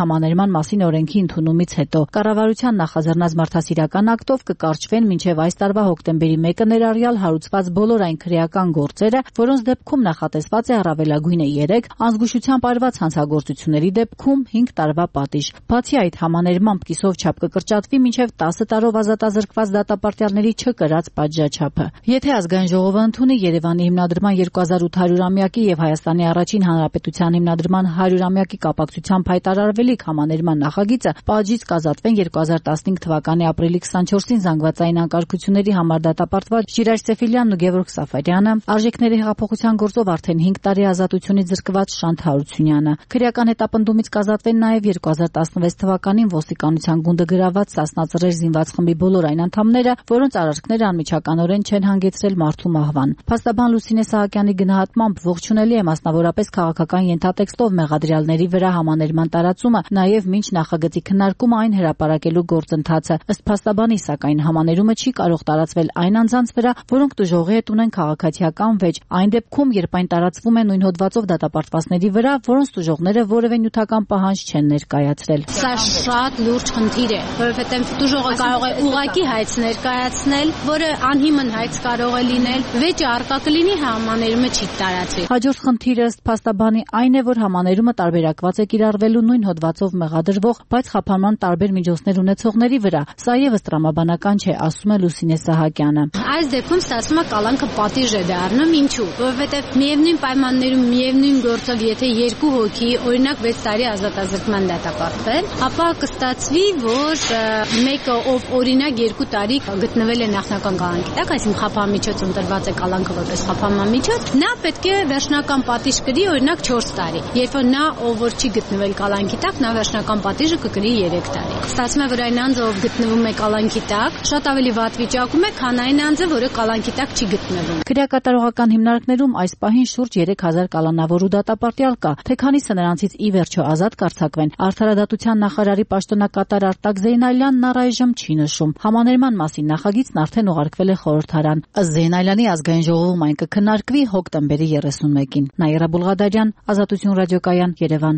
համաներման մասին օրենքի ընդունումից հետո։ Կառավարության նախաձեռնած մարդասիրական ակտով կկարճվեն մինչև այս տարվա հոկտեմբերի մեկը ներառյալ հարուցված բոլոր այն քրեական գործերը, որոնց դեպքում նախատեսված է առավելագույնը երեք, անզգուշությամբ արված հանցագործությունների դեպքում հինգ տարվա պատիժ։ Բացի այդ, համաներմամբ կիսով չափ կկրճատվի մինչև տասը տարով ազատազրկված դատապարտյալների չկրած պատժաչափը։ Եթե ազգային ժողովը ընդունի Երևանի հիմնադրման երկու հազար ութ-ամյակի եւ Հայաստանի առաջին հանրապետության հիմնադրման հարյուրամյակի կապակցությամբ հայտարարվելիք համաներման նախագիծը, պատժից կազատվեն երկու հազար տասնհինգ թվականի ապրիլի քսանչորսին զանգվածային անկարգությունների համար դատապարտված Ժիրայր Սեֆիլյանն ու Գևորգ Սաֆարյանը, արժեքների հեղափոխության գործով արդեն հինգ տարի ազատությունից զրկված Շանթ Հարությունյանը։ Քրեական հետապնդումից կազատվեն նաև երկու հազար տասնվեց թվականին ոստիկանության գունդը գրաված Սասնա Ծռեր զինված խմբի բոլոր այն անդամները, որոնց արարքները անմիջականորեն չեն հանգեցրել մարդու մահվան։ Փաստաբան Լուսինե Սահակյանի գնահատմամբ ողջունելի է մասնավորապես քաղաքական ենթատեքստով մեղադրյալների վրա համաներման տարածումը, նաև մինչ նախագծի քննարկումը այն հրապարակելու գործընթացը։ Ըստ փաստաբանի, սակայն համաներումը չի կարող տարածվել այն անձանց վրա, որոնք տուժողի հետ ունեն քաղաքացիական վեճ, այն դեպքում, երբ այն տարածվում է նույն հոդվածով դատապարտվածների վրա, որոնց տուժողները որևէ նյութական պահանջ չեն ներկայացրել։ Սա շատ լուրջ խնդիր է, որովհետև տուժողը կարող է ուղղակի հայց ներկայացնել, որը անհիմն հայց կարող է լինել, վեճը արկա կլինի, համաներումը չի տարածվի։ Հաջորդ խնդիրը ըստ փաստաբանի այն է, որ համաներումը տարբերակված է կիրառվելու նույն հոդվածով մեղադրվող, բայց խափանման տարբեր միջոցներ ունեցողների վրա։ Սա եւս տրամաբանական չէ, ասում է Լուսինե Սահակյանը։ Այս դեպքում ստացվում է կալանքը պատիժ է դառնում, ինչու՞։ Որովհետև միևնույն պայմաններում միևնույն գործով եթե երկու հոգի, օրինակ վեց տարի ազատազրկման դատապարտվեն, ապա կստացվի, որ մեկը, ով օրինակ երկու տարի գտնվել է նախնական կալանքի տակ, այսինքն խափամիջոց ընտրված է կալանքը որպես խափամամիջոց, նա պետք է վերջնական պատիժ կրի օրինակ չորս տարի։ Երբ որ նա, ով որ չի գտնվել կալանքի տակ, նա վերջնական պատիժը կկրի երեք տարի։ Ստացվում է, որ այն անձը, ով գտնվում է կալանքի տակ, շատ ավելի վատ վիճակում է, քան այն անձը, որը կալանքի տակ չի գտնվում։ Քրեակատարողական հիմնարկներում այս պահին շուրջ երեք հազար կալանավոր ու դատապարտյալ կա, թե քանիսը նրանցից ի վերջո ազատ կարձակվեն։ Արդարադատության նախարարի պաշտոնակատար Արտակ Զեյնալյանն առայժմ չի նշում։ Համաներման մասին նախագիծն արդեն ուղարկվել է խորհրդարան։ Ըստ Զեյնալյանի ազգային ժողովում այն կքննարկվի հոկտեմբերի երեսունմեկին։ Նաիրա Բուլղադարյան, Ազատություն ռադիոկայան, Երևան։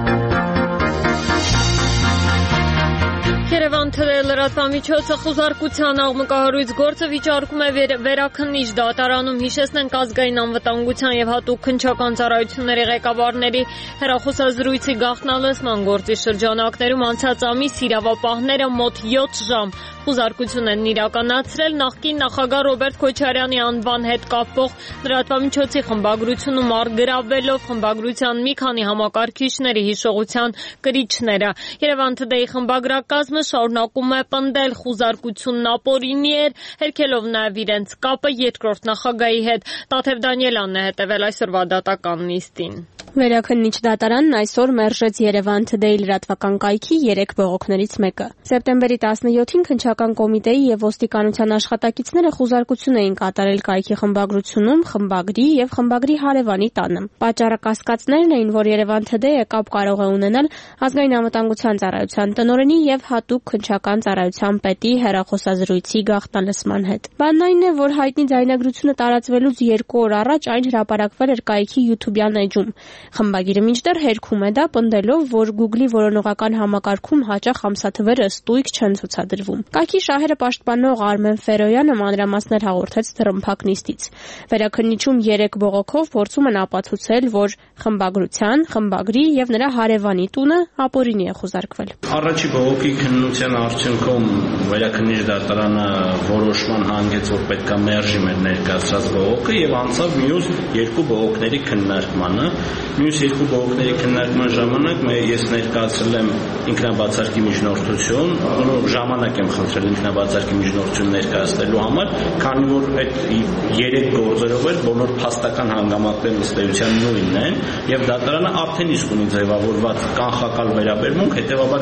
Երևան լրատվամիջոցը խոզարկության աղմկահարույց գործը վիճարկում է վերաքննիչ դատարանում։ Հիշեցնենք ազգային անվտանգության եւ հատուկ քննչական ծառայությունների ղեկավարների հեռախոսազրույցի գաղտնալսման գործի շրջանակներում անցած ամիս իրավապահները մոտ յոթ ժամ խոզարկություն են իրականացրել նախկին նախագահ Ռոբերտ Քոչարյանի անվան հետ կապվող լրատվամիջոցի խմբագրությունում առգրավելով խմբագրության մի քանի համակարգիչների հիշողության կրիչները։ Երևան Today խմբագրակազմը շարունակում է պնդել խոզարկությունն ապօրինի էր, հերքելով նաև իրենց կապը երկրորդ նախագահի հետ։ Տաթև Դանիելյանն է հետևել այսօրվա դատական նիստին։ Վերաքննիչ դատարանն այսօր մերժեց Երևան Today լրատվական կայքի երեք բողոքներից մեկը։ Սեպտեմբերի տասնյոթին քննչական կոմիտեի եւ ոստիկանության աշխատակիցները խոզարկություն էին կատարել կայքի խմբագրությունում, խմբագրի եւ խմբագրի հարևանի տանը։ Պատճառը կասկածներն էին, որ Երևան Today-ը կապ կարող է ունենալ ազգային անվտանգության ծառայության տնօրենի եւ հատուկ քննչական ծառայության պետի հեռախոսազրույցի գաղտնալսման հետ։ Բանն այն է, որ հայտնի ձայնագրությունը տարածվելուց երկու օր առաջ այն հրապարակվել էր կայքի YouTube-յան էջում։ Խմբագիրը մինչդեռ հերքում է դա, պնդելով, որ Google-ի որոնողական համակարգում հաճախ ամսաթվերը ստույգ չեն ցուցադրվում։ Կայքի շահերը պաշտպանող Արմեն Ֆերոյանը մանրամասներ հաղորդեց դռնփակ նիստից։ Վերաքննիչում երեք բողոքով փորձում են ապացուցել, որ խմբագրության, խմբագրի եւ նրա հարևանի տունը ապօրինի է խոզարկվել։ Առաջի բողոքի քննության արդյունքում վերաքննիչ դատարանը որոշման հանգեց, որ պետք է մերժի մեր ներկայացրած բողոքը եւ անցավ մյուս երկու բողոքների քննարկմանը։ Մյուս երկու բողոքների քննարկման ժամանակ ես ներկայացրել եմ ինքնաբացարկի միջնորդություն, ժամանակ եմ խնդրել ինքնաբացարկի միջնորդություն ներկայացնելու համար, քանի որ այդ երեք գործերով էլ բոլոր փաստական հանգամանքներն ըստ էության նույնն են, եւ դատարանը արդեն իսկ ունի ձևավորված կանխակալ վերաբերմունք, հետեւաբար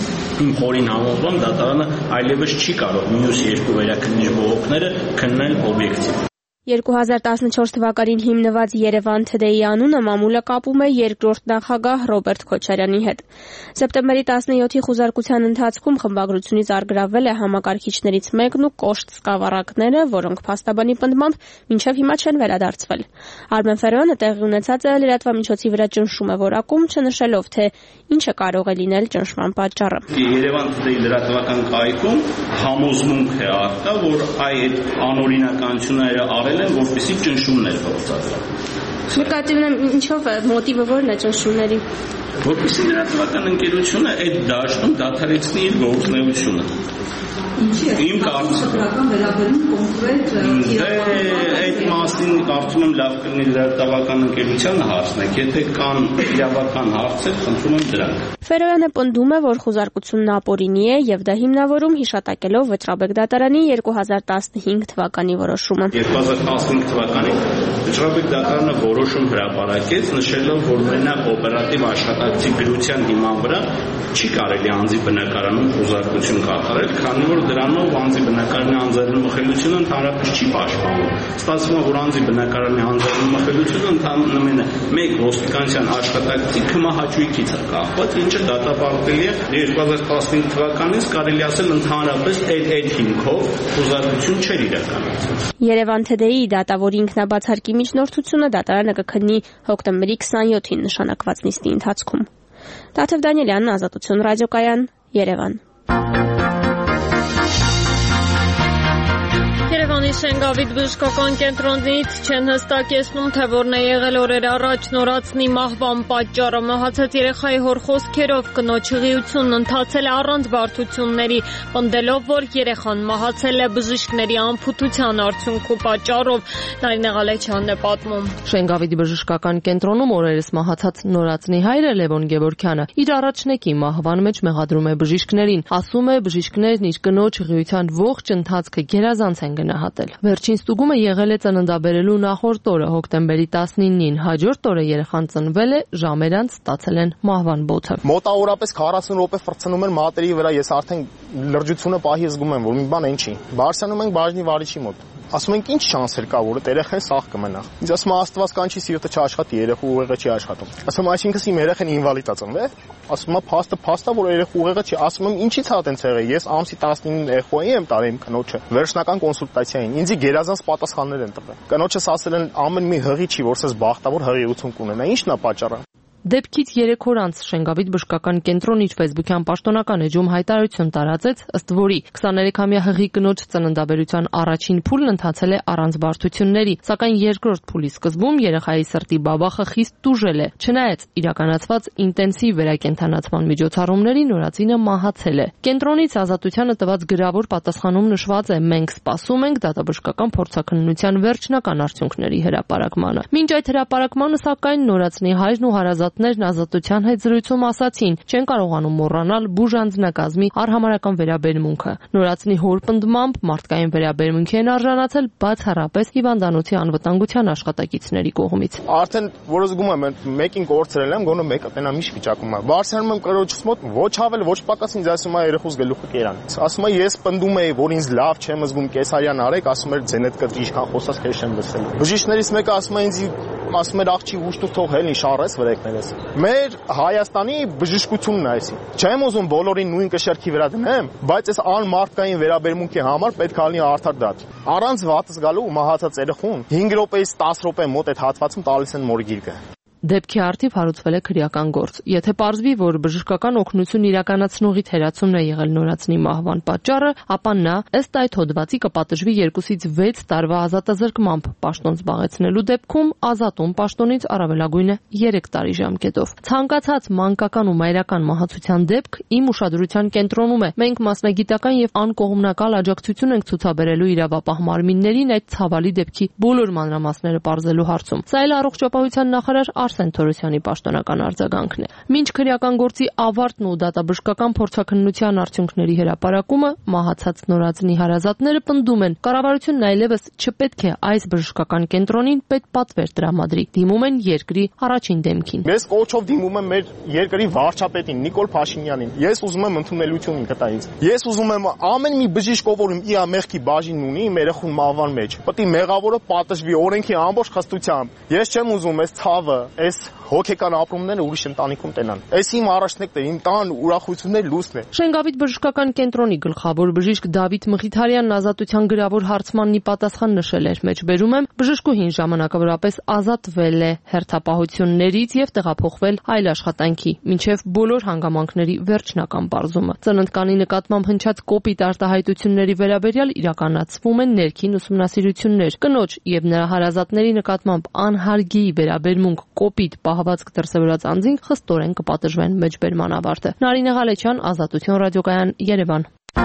իմ խորին համոզմամբ դատարանը այլևս չի կարող մյուս երկու վերաքննիչ բողոքները քննել օբյեկտիվ։ երկու հազար տասնչորս թվականին հիմնված Երևան Today-ի անունը մամուլը կապում է երկրորդ նախագահ Ռոբերտ Քոչարյանի հետ։ Սեպտեմբերի տասնյոթի խուզարկության ընթացքում խմբագրությունից առգրավվել է համակարգիչներից մեկն ու կոշտ սկավառակները, որոնք փաստաբանի պնդմամբ մինչև հիմա չեն վերադարձվել։ Արմեն Ֆերոյանը տեղի ունեցած է լրատվամիջոցի վրա ճնշում է որակում, չնշելով, թե ինչը կարող է լինել ճնշման պատճառը։ Երևան Today-ի լրատվական կայքում համոզմունք է արտա, որ այդ անօրինականությունները արել են, որպեսզի ճնշումներ գործադրեն։ Նկատի ունեմ, ինչով է մոտիվը որն է ճնշումների։ Որպեսզի լրատվական ընկերությունը այդ դաշտում դադարեցնի իր գործունեությունը։ Ինչի է իմ կարծիքով վերաբերում կոնկրետ այդ մասին կարծում եմ լավ կլինի լրատվական ընկերությանը հարցնեք, եթե կան իրավական հարցեր, խնդրում եմ դրանք։ Ֆերոյանը պնդում է, որ խուզարկությունն ապօրինի է եւ դա հիմնավորում հիշատակելով Վճռաբեկ դատարանի երկու հազար տասնհինգ թվականի որոշումը։ երկու հազար տասնհինգ թվականին Վճռաբեկ դատարանը որոշում հրապարակեց, նշելով, որ մենակ օպերատիվ աշխատակցի գրության հիման վրա չի կարելի անձի բնակարանում խուզարկություն կատարել, քանի որ դրանով անձի բնակարանի անձեռնու մխելությունը ընդհանրապես չի պաշտպանվում։ Ստացվում է, որ անձի բնակարանի անձեռնու մխելությունը ընդհանրապես մեկ ոստիկանության աշխատակցի քմահաճույքից է կախված, ինչը դատապարտելի է երկու հազար տասնհինգ թվականից, կարելի ասել ընդհանրապես այդ այդ հիմքով խուզարկություն չէր իրականացվում։ Երևան Today-ի դատավորի ինքնաբացարկի միջնորդությունը դատարանը կքննի հոկտեմբերի քսանյոթին նշանակված նիստի ընթացքում։ Տաթև Դանիելյան, Ազատություն ռադիոկայան, Երևան։ Երևանի Շենգավիթ բժշկական կենտրոնից չեն հստակեցնում, թե որն է եղել օրեր առաջ նորածնի մահվան պատճառը։ Մահացած երեխայի հոր խոսքերով կնոջ հղիությունն ընթացել է առանց բարդությունների, պնդելով, որ երեխան մահացել է բժիշկների անփութության արդյունքու պատճառով։ Նարինե Ղալեչյանն է պատմում։ Շենգավիթի բժշկական կենտրոնում օրերս մահացած նորածնի հայրը Լևոն Գևորգյանը իր առաջնեկի մահվան մեջ մեղադրում է բժիշկներին, ասում է բժիշկներն իր կնոջ հղիության ողջ ընթացքը գերազանց են գնահատել։ Վերջին ստուգումը եղել է ծննդաբերելու նախորդ օրը հոկտեմբերի տասնինին, հաջորդ օրը երեխան ծնվել է, ժամեր անց ստացել են մահվան բոթը։ Մոտավորապես քառասուն րոպե ֆրցնում են մատերի վրա, ես արդեն լրջությունը պահի զգում եմ, որ մի բան այն չի։ Բարսանում ենք բաժնի վարիչի մոտ։ Ասում ենք ինչ շանսեր կա, որ այդ երեխան սաղ կմնա։ Ինձ ասում է Աստված կանչի սիրտը չաշխատի, երեխու ուղեղը չի աշխատում։ Ասում այսինքն իմ երեխան ինվալիդ է ծնվել։ Ասում է փաստը փաստա, որ երեխու ուղեղը չի։ Ասում եմ ինչի՞ց է տենց եղել։ Ես ամսի տասնինին էխոյի եմ տարել իմ կնոջը։ Վերջնական կոնսուլտացիային ինձ գերազանց պատասխաններ են տվել։ Կնոջս ասել են ամեն մի հղի չի, որ սես բախտավոր հղիություն կունենա։ Ինչն է պատճառը։ Դեպքից երեք օր անց Շենգավիթ բժշկական կենտրոնը իր ֆեյսբուքյան պաշտոնական էջում հայտարարություն տարածեց, ըստ որի քսաներեքամյա հղի կնոջ ծննդաբերության առաջին փուլն ընթացել է առանց բարդությունների, սակայն երկրորդ փուլի սկզբում երեխայի սրտի բաբախը խիստ տուժել է։ Չնայած իրականացված ինտենսիվ վերակենդանացման միջոցառումների նորածինը մահացել է։ Կենտրոնից Ազատությանը տված գրավոր պատասխանում նշված է. մենք սպասում ենք դատաբժշկական փորձաքննության վերջնական արդյունքների հրապարակմանը։ Մինչ այդ հրապարակմանը, սակայն, նորածնի հայրն ու հարազատ Ներն Ազատության հետ զրույցում ասացին, չեն կարողանում մոռանալ բուժանձնակազմի արհամարհական վերաբերմունքը։ Նորածնի հոր պնդմամբ մարդկային վերաբերմունքի են արժանացել բացառապես հիվանդանոցի անվտանգության աշխատակիցների կողմից։ Արդեն որ զգում եմ մեկին կորցրել եմ, գոնե մեկը տենամիշ վիճակում է։ Բարսանում եմ կրոջս մոտ, ոչ ավել, ոչ պակաս ինձ ասում է երեխուս գլուխը կերան։ Ասում է ես պնդում եի, որ ինձ լավ չեմ զգում, կեսարյան արեք, ասում էր ձենեդ կտրի, ինչքան խոսած քեզ չեմ լսել։ Բժիշկներից մեկը ասում է ինձ ասում էր աղջի ուշտուր թող հելնի շարես վրեկներես։ Մեր Հայաստանի բժշկությունն է այսի։ Չեմ ուզում բոլորին նույն կշերքի վրա դնեմ, բայց այս անմարդկային վերաբերմունքի համար պետք է լինի արդար դատ։ Առանց վատս գալու մահացած երեխուն հինգ րոպեից տասը րոպե մոտ այդ հատվածում տալիս են մորգիրկը։ Դեպքի արդիվ հարուցվել է քրեական գործ։ Եթե պարզվի, որ բժշկական օգնություն իրականացնողի թերացումն է եղել նորածնի մահվան պատճառը, ապա նա ըստ այդ հոդվածի կպատժվի երկուսից վեց տարվա ազատազրկմամբ, պաշտոն զբաղեցնելու դեպքում ազատում պաշտոնից առավելագույնը երեք տարի ժամկետով։ Ցանկացած մանկական ու մայրական մահացության դեպք իմ ուշադրության կենտրոնում է։ Մենք մասնագիտական եւ անկողմնակալ աջակցություն ենք ցուցաբերելու իրավապահ մարմիններին այդ ցավալի դեպքի բոլոր մանրամասները պարզելու հարցում։ Սա էլ առողջապահության նախարար Արսեն Թորոսյանի պաշտոնական արձագանքն է։ Մինչ քրեական գործի ավարտն ու դատաբժշկական փորձաքննության արդյունքների հրապարակումը մահացած նորածնի հարազատները պնդում են, կառավարությունն այլևս չպետք է այս բժշկական կենտրոնին պետպատվեր տրամադրի, դիմում են երկրի առաջին դեմքին։ Ես կոչով դիմում եմ մեր երկրի վարչապետին Նիկոլ Փաշինյանին։ Ես ուզում եմ ընդունելություն կտա ինձ։ Ես ուզում եմ ամեն մի բժիշկով որ իր մեղքի բաժին ունի, իմ երախուն մահվան մեջ։ Պետք է մեղավորը պատժվի օրենքի ամբողջ խստությամբ։ Ես չեմ ուզում այս ցավը, այս հոգեկան ապրումները ուրիշ ընտանիքում տենան։ Այս իմ առաջնեկն է, իմ տան ուրախություններ լույսն է։ Շենգավիթ բժշկական կենտրոնի գլխավոր բժիշկ Դավիթ Մխիթարյանն ազատության գրավոր հարցմանն ի պատասխան նշել էր. «Մեջբերում եմ, բժշկուհին ժամանակավորապես ազատվել է հերթապահություններից եւ տեղափոխվել այլ աշխատանքի, մինչեւ բոլոր հանգամանքների վերջնական պարզումը։ Ծննդկանի նկատմամբ հնչած կոպիտ արտահայտությունների վերաբերյալ իրականացվում են ներքին ուսումնասիրություններ։ Կնոջ եւ նրա հարազատների նկատմամբ անհարգի վերաբերմունք կոպիտ պահվածք դրսևորած անձին խստորեն կպատժվեն»։ Մեջբերման ավարտը։ Նարինե Ղալեչյան, Ազատություն ռադիոկայան, Երևան։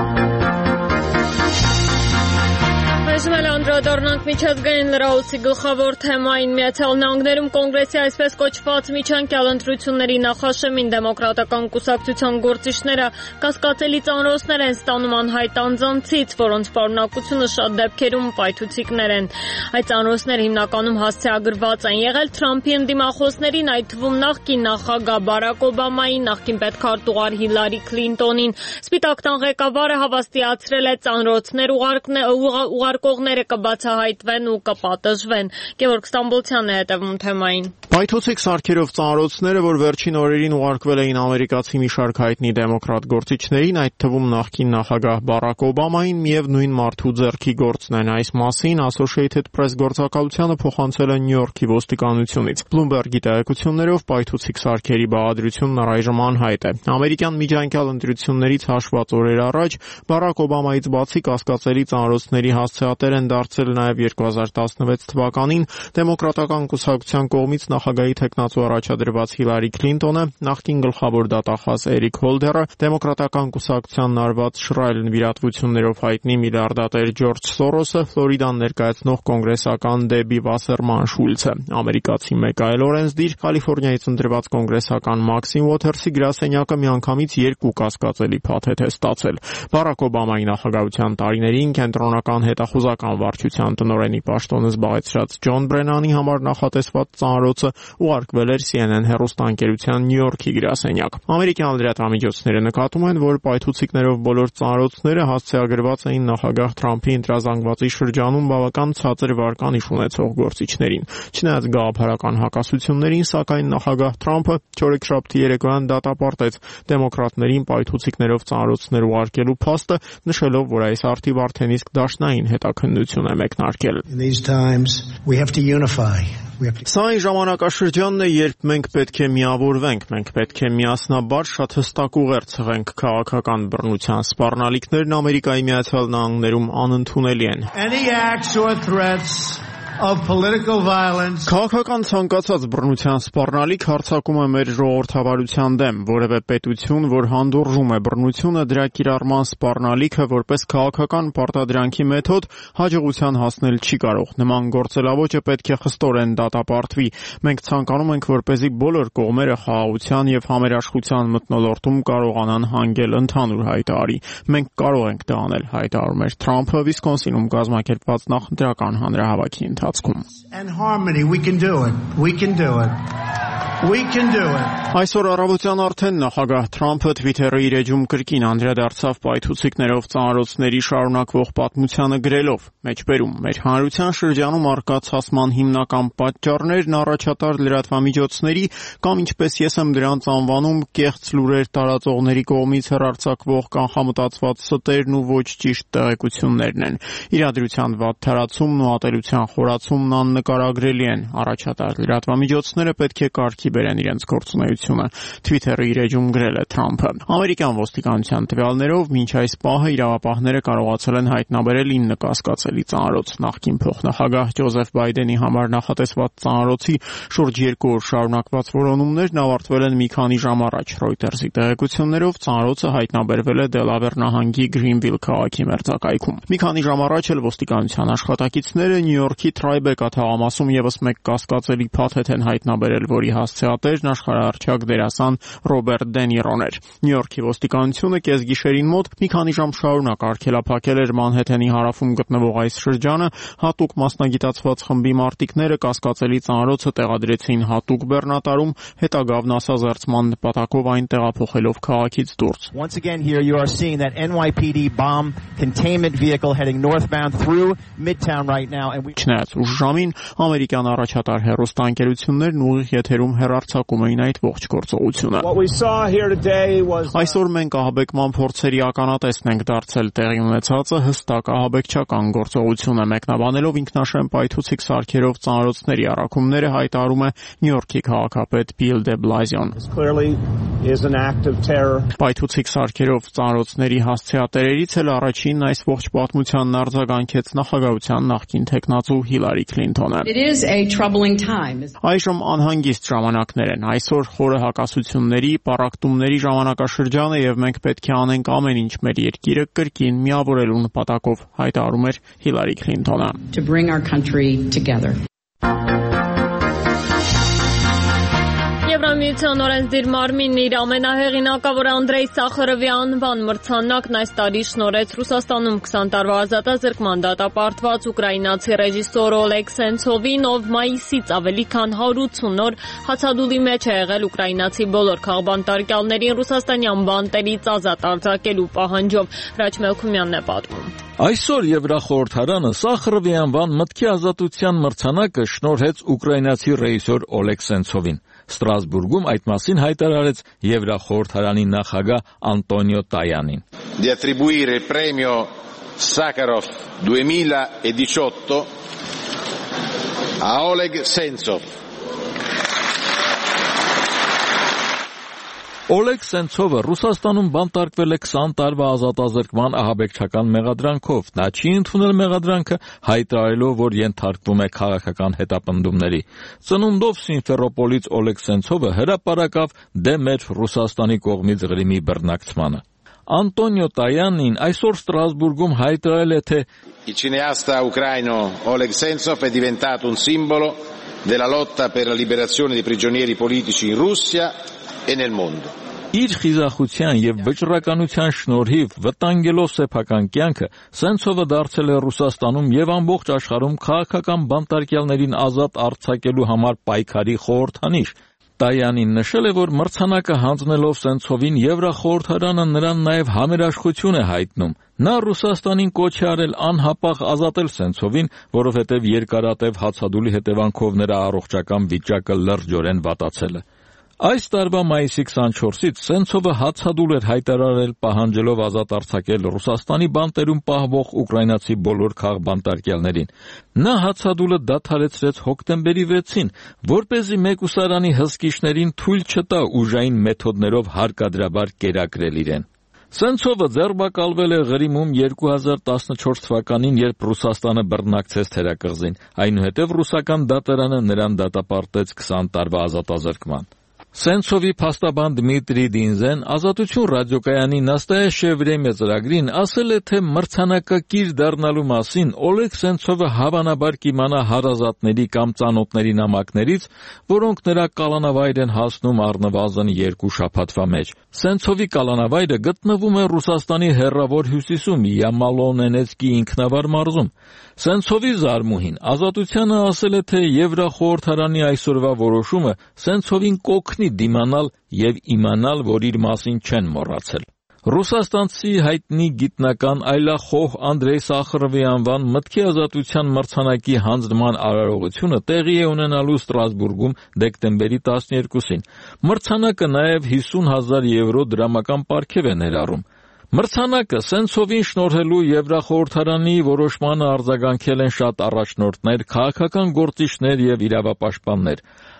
Այժմ էլ անդրադառնանք միջազգային լրահոսի գլխավոր թեմային։ Միացյալ Նահանգներում կոնգրեսի այսպես կոչված միջանկյալ ընտրությունների նախաշեմին դեմոկրատական կուսակցության գործիչները կասկածելի ծանրոցներ են ստանում անհայտ անձանցից, որոնց պարունակությունը շատ դեպքերում պայթուցիկներ են։ Այդ ծանրոցները հիմնականում հասցեագրված են եղել Թրամփի ընդդիմախոսներին, այդ թվում նախկին նախագահ Բարակ Օբամային, նախկին պետքարտուղար Հիլարի Քլինտոնին։ Սպիտակ տան ղեկավարը հավաստիացրել է ծանրոցներ ուղարկողները կբացահայտվեն ու կպատժվեն։ Գևորգ Ստամբոլցյանն է հետևում թեմային։ Պայթուցիկ սարքերով ծանրոցները, որ վերջին օրերին ուղարկվել էին ամերիկացի մի շարք հայտնի դեմոկրատ գործիչներին, այդ թվում նախկին նախագահ Բարակ Օբամային, միևնույն մարդու ձեռքի գործն են։ Այս մասին Associated Press գործակալությանը փոխանցել է Նյու Յորքի ոստիկանությունից։ Bloomberg-ի տեղեկություններով պայթուցիկ սարքերի բաղադրությունն առայժմ անհայտ է։ Ամերիկյան միջանկյալ ընտրություններից հաշված օրեր առաջ Բարակ Օբամայից բացի կասկածելի ծանրոցների հասցեատեր են դարձել նաև երկու հազար տասնվեց թվականին դեմոկրատական կուսակցության կողմից նախագահի թեկնածու առաջադրված Հիլարի Քլինտոնը, նախկին գլխավոր դատախազ Էրիկ Հոլդերը, դեմոկրատական կուսակցության արված շռայլ նվիրատվություններով հայտնի միլիարդատեր Ջորջ Սորոսը, Ֆլորիդան ներկայացնող կոնգրեսական Դեբի Վասերման Շուլցը, ամերիկացի մեկ այլ օրենսդիր, Կալիֆոռնիայից ընտրված կոնգրեսական Մաքսիմ Ուոթերսի գրասենյակը միանգամից երկու կասկածելի փաթեթ է ստացել։ Բարակ Օբամայի նախագահության տարիներին կենտրոնական հետախուզական վարչության տնօրենի պաշտոնը զբաղեցրած Ջոն Բրենանի համար նախատեսված ծանրոցը ուղարկվել էր C N N հեռուստաընկերության Նյու Յորքի գրասենյակ։ Ամերիկյան լրատվամիջոցները նկատում են, որ պայթուցիկներով բոլոր ծանրոցները հասցեագրված էին նախագահ Թրամփի ընտրազանգվածի շրջանում բավական ցածր վարկանիշ ունեցող գործիչներին։ Չնայած գաղափարական հակասություններին, սակայն նախագահ Թրամփը չորեքշաբթի երեկոյան դատապարտեց դեմոկրատներին պայթուցիկներով ծանրոցներ ուղարկելու փաստը, նշելով, որ այս արդիվ արդեն իսկ դաշնային հետաքննություն է մեկնարկել։ Սա այն ժամանակաշրջանն է, երբ մենք պետք է միավորվենք, մենք պետք է միասնաբար շատ հստակ ուղեր ցղենք։ Քաղաքական բռնության սպառնալիքներն Ամերիկայի Միացյալ Նահանգներում անընդունելի են։ Of political violence. Քաղաքական ցանկացած բռնության սպառնալիք հարձակում է մեր ժողովրդավարության դեմ, որևէ պետություն, որ հանդուրժում է բռնությունը, դրա կիրառման սպառնալիքը որպես քաղաքական պարտադրանքի մեթոդ հաջողության հասնել չի կարող։ Նման գործելավոճը պետք է խստորեն դատապարտվի։ Մենք ցանկանում ենք, որպեսզի բոլոր կողմերը խաղաղության եւ համերաշխության մթնոլորտում կարողանան հանգել ընդհանուր հայտարարի։ Մենք կարող ենք դա անել, հայտարարում էր Թրամփը Վիսկոնսինում կազմակերպված նախընտրական հանրահավաքի ընթացքում։ And harmony, we can do it. We can do it. We can do it. Այսօր առավոտյան արդեն նախագահ Թրամփը Twitter-ի իր էջում կրկին անդրադարձավ պայթուցիկներով ծանրոցների շարունակվող պատմությանը գրելով. Մեջբերում մեր հանրության շրջանում առկա ցասման հիմնական պատճառներն առաջատար լրատվամիջոցների կամ ինչպես ես եմ դրանց անվանում կեղծ լուրեր տարածողների կողմից հեռարձակվող կանխամտածված ստերն ու ոչ ճիշտ տեղեկություններն են։ Իրադրության վատ թարացումն ու ատելության խորացումն աննկարագրելի են։ Առաջատար լրատվամիջոցները պետք է կարգի փաստի բերեն իրենց գործունեությունը։ Twitter-ը իր էջում գրել է Թրամփը։ Ամերիկյան ոստիկանության տվյալներով մինչ այս պահը իրավապահները կարողացել են հայտնաբերել ինը կասկածելի ծանրոց։ Նախկին փոխնախագահ Ջոզեֆ Բայդենի համար նախատեսված ծանրոցի շուրջ երկու օր շարունակված որոնումներն ավարտվել են մի քանի ժամ առաջ։ Reuters-ի տեղեկություններով ծանրոցը հայտնաբերվել է Դելավեր նահանգի Գրինվիլ քաղաքի մերձակայքում։ Մի քանի ժամ առաջ էլ ոստիկանության աշխատակիցները Նյու Յորքի Թրայբեկա թաղամասում եւս մեկ կասկածելի փաթեթ են հայտնաբերել, որի հասցեատերն աշխարհահռչակ դերասան Ռոբերտ Դե Նիրոն էր։ Նյու Յորքի ոստիկանությունը կեսգիշերին մոտ մի քանի ժամ շարունակ արգելափակել էր Մանհեթենի հարավում գտնվող այս շրջանը, հատուկ մասնագիտացված խմբի մարտիկները կասկածելի ծանրոցը տեղադրեցին հատուկ բեռնատարում, հետագավ նասազերծման նպատակով այն տեղափոխելով քաղաքից դուրս։ Once again here you are seeing that N Y P D bomb containment vehicle heading northbound through Midtown right now and we Չնայած ուշ ժամին ամերիկյան առաջատար հեռուստաընկերություններն ուղիղ եթերում հեռարձակում էին այդ ողջ գործողությունը։ Այսօր մենք ահաբեկման փորձերի ականատեսն ենք դարձել, տեղի ունեցածը հստակ ահաբեկչական գործողություն է, մեկնաբանելով ինքնաշեն պայթուցիկ սարքերով ծանրոցների առաքումները հայտարարում է Նյու Յորքի քաղաքապետ Բիլ դե Բլազիոն։ Պայթուցիկ սարքերով ծանրոցների հասցեատերերից էլ առաջինն այս ողջ պատմությանն արձագանքեց նախագահության նախկին թեկնածու Հիլարի Քլինթոնը։ Այժմ անհանգիստ ժամանակներ են, այսօր խորը հակասությունների, պառակտումների ժամանակաշրջան է եւ մենք պետք է անենք ամեն ինչ մեր երկիրը կրկին միավորելու նպատակով, հայտարարում էր Հիլարի Քլինթոնը։ Եվրամիության օրենսդիր մարմինն իր ամենահեղինակավոր Անդրեյ Սախարովի անվան մրցանակն այս տարի շնորհեց Ռուսաստանում քսան տարվա ազատազրկման դատապարտված ուկրաինացի ռեժիսոր Օլեգ Սենցովին, ով մայիսից ավելի քան հարյուր ութսուն օր հացադուլի մեջ է եղել ուկրաինացի բոլոր քաղբանտարկյալներին ռուսաստանյան բանտերից ազատ արձակելու պահանջով։ Հրաչ Մելքումյանն է պատմում։ Այսօր Եվրախորհրդարանը Սախարովի անվան մտքի ազատության մրցանակը շնորհեց ուկրաինացի ռեժիսոր Օլեգ Սենցովին։ Ստրասբուրգում այդ մասին հայտարարեց Եվրախորհրդարանի նախագահ Անտոնիո Տայանին։ Di attribuire il premio Sakharov duemiladiciotto a Oleg Sentsov. Օլեգ Սենցովը Ռուսաստանում բանտարկվել է քսան տարվա ազատազրկման ահաբեկչական մեղադրանքով։ Նա չի ընդունել մեղադրանքը, հայտարարելով, որ ենթարկվում է քաղաքական հետապնդումների։ Ծնունդով Սիմֆերոպոլից Օլեգ Սենցովը հրապարակավ դեմ էր Ռուսաստանի կողմից Ղրիմի բռնակցմանը։ Անտոնիո Տայանին այսօր Ստրասբուրգում հայտարարել է, թե Il cineasta ucraino Oleg Sentsov è diventato un simbolo della lotta per la liberazione dei prigionieri politici in Russia e nel mondo. Իր խիզախության եւ վճռականության շնորհիվ վտանգելով սեփական կյանքը Սենցովը դարձել է Ռուսաստանում եւ ամբողջ աշխարհում քաղաքական բանտարկյալներին ազատ արձակելու համար պայքարի խորհրդանիշ։ Տայանին նշել է, որ մրցանակը հանձնելով Սենցովին Եվրախորհրդարանը նրան նաև համերաշխություն է հայտնում։ Նա Ռուսաստանին կոչ է արել անհապաղ ազատել Սենցովին, որովհետև երկարատև հացադուլի հետևանքով նրա առողջական վիճակը լրջորեն վատացել է։ Այս տարվա մայիսի քսանչորսից Սենցովը հացադուլ էր հայտարարել, պահանջելով ազատ արձակել Ռուսաստանի բանտերում պահվող ուկրաինացի բոլոր քաղբանտարկյալներին։ Նա հացադուլը դադարեցրեց հոկտեմբերի վեցին, որպեսզի մեկուսարանի հսկիչներին թույլ չտա ուժային մեթոդներով հարկադրաբար կերակրել իրեն։ Սենցովը ձերբակալվել է Ղրիմում երկու հազար տասնչորս թվականին, երբ Ռուսաստանը բռնակցեց թերակղզին։ Այնուհետև ռուսական դատարանը նրան դատապարտեց քսան տարվա ազատազրկման։ Սենցովի փաստաբան Դմիտրի Դինզեն Ազատություն ռադիոկայանի Նաստայաշե Վրեմյա ծրագրին ասել է, թե մրցանակակիր դառնալու մասին Օլեգ Սենցովը հավանաբար կիմանա հարազատների կամ ծանոթների նամակներից, որոնք նրա կալանավայր են հասնում առնվազն երկու շաբաթվա մեջ։ Սենցովի կալանավայրը գտնվում է Ռուսաստանի հեռավոր հյուսիսում, Յամալո-Նենեցկի ինքնավար մարզում։ Սենցովի զարմուհին Ազատությանը ասել է, թե Եվրախորհրդարանի այսօրվա որոշումը Սենցովին կօգնի դիմանալ եւ իմանալ, որ իր մասին չեն մոռացել։ Ռուսաստանցի հայտնի գիտնական այլախոհ Անդրեյ Սախարովի անվան մտքի ազատության մրցանակի հանձնման արարողությունը տեղի է ունենալու Ստրասբուրգում դեկտեմբերի տասներկուսին։ Մրցանակը նաև հիսուն հազար եվրո դրամական պարգև է ներառում։ Մրցանակը Սենցովին շնորհելու Եվրախորհրդարանի որոշմանը արձագանքել են շատ առաջնորդներ, քաղաքական գործիչներ եւ իրավապաշտպաններ։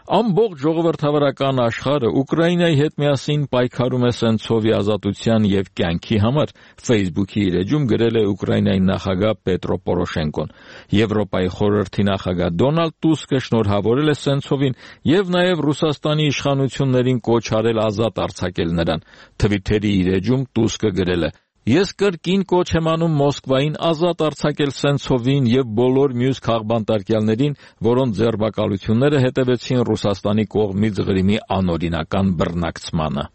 Ամբողջ ժողովրդավարական աշխարհը Ուկրաինայի հետ միասին պայքարում է Սենցովի ազատության եւ կյանքի համար, Facebook-ի իր էջում գրել է Ուկրաինայի նախագահ Պետրո Պորոշենկոն։ Եվրոպայի խորհրդի նախագահ Դոնալդ Տուսկը շնորհավորել է Սենցովին եւ նաեւ Ռուսաստանի իշխանություններին կոչ արել ազատ արձակել նրան։ Թվիթերի իր էջում Տուսկը գրել է. Ես կրկին կոչ եմ անում Մոսկվային ազատ արձակել Սենցովին եւ բոլոր մյուս քաղբանտարկյալներին, որոնց ձերբակալությունները հետևեցին Ռուսաստանի կողմից Ղրիմի անօրինական բռնակցմանը։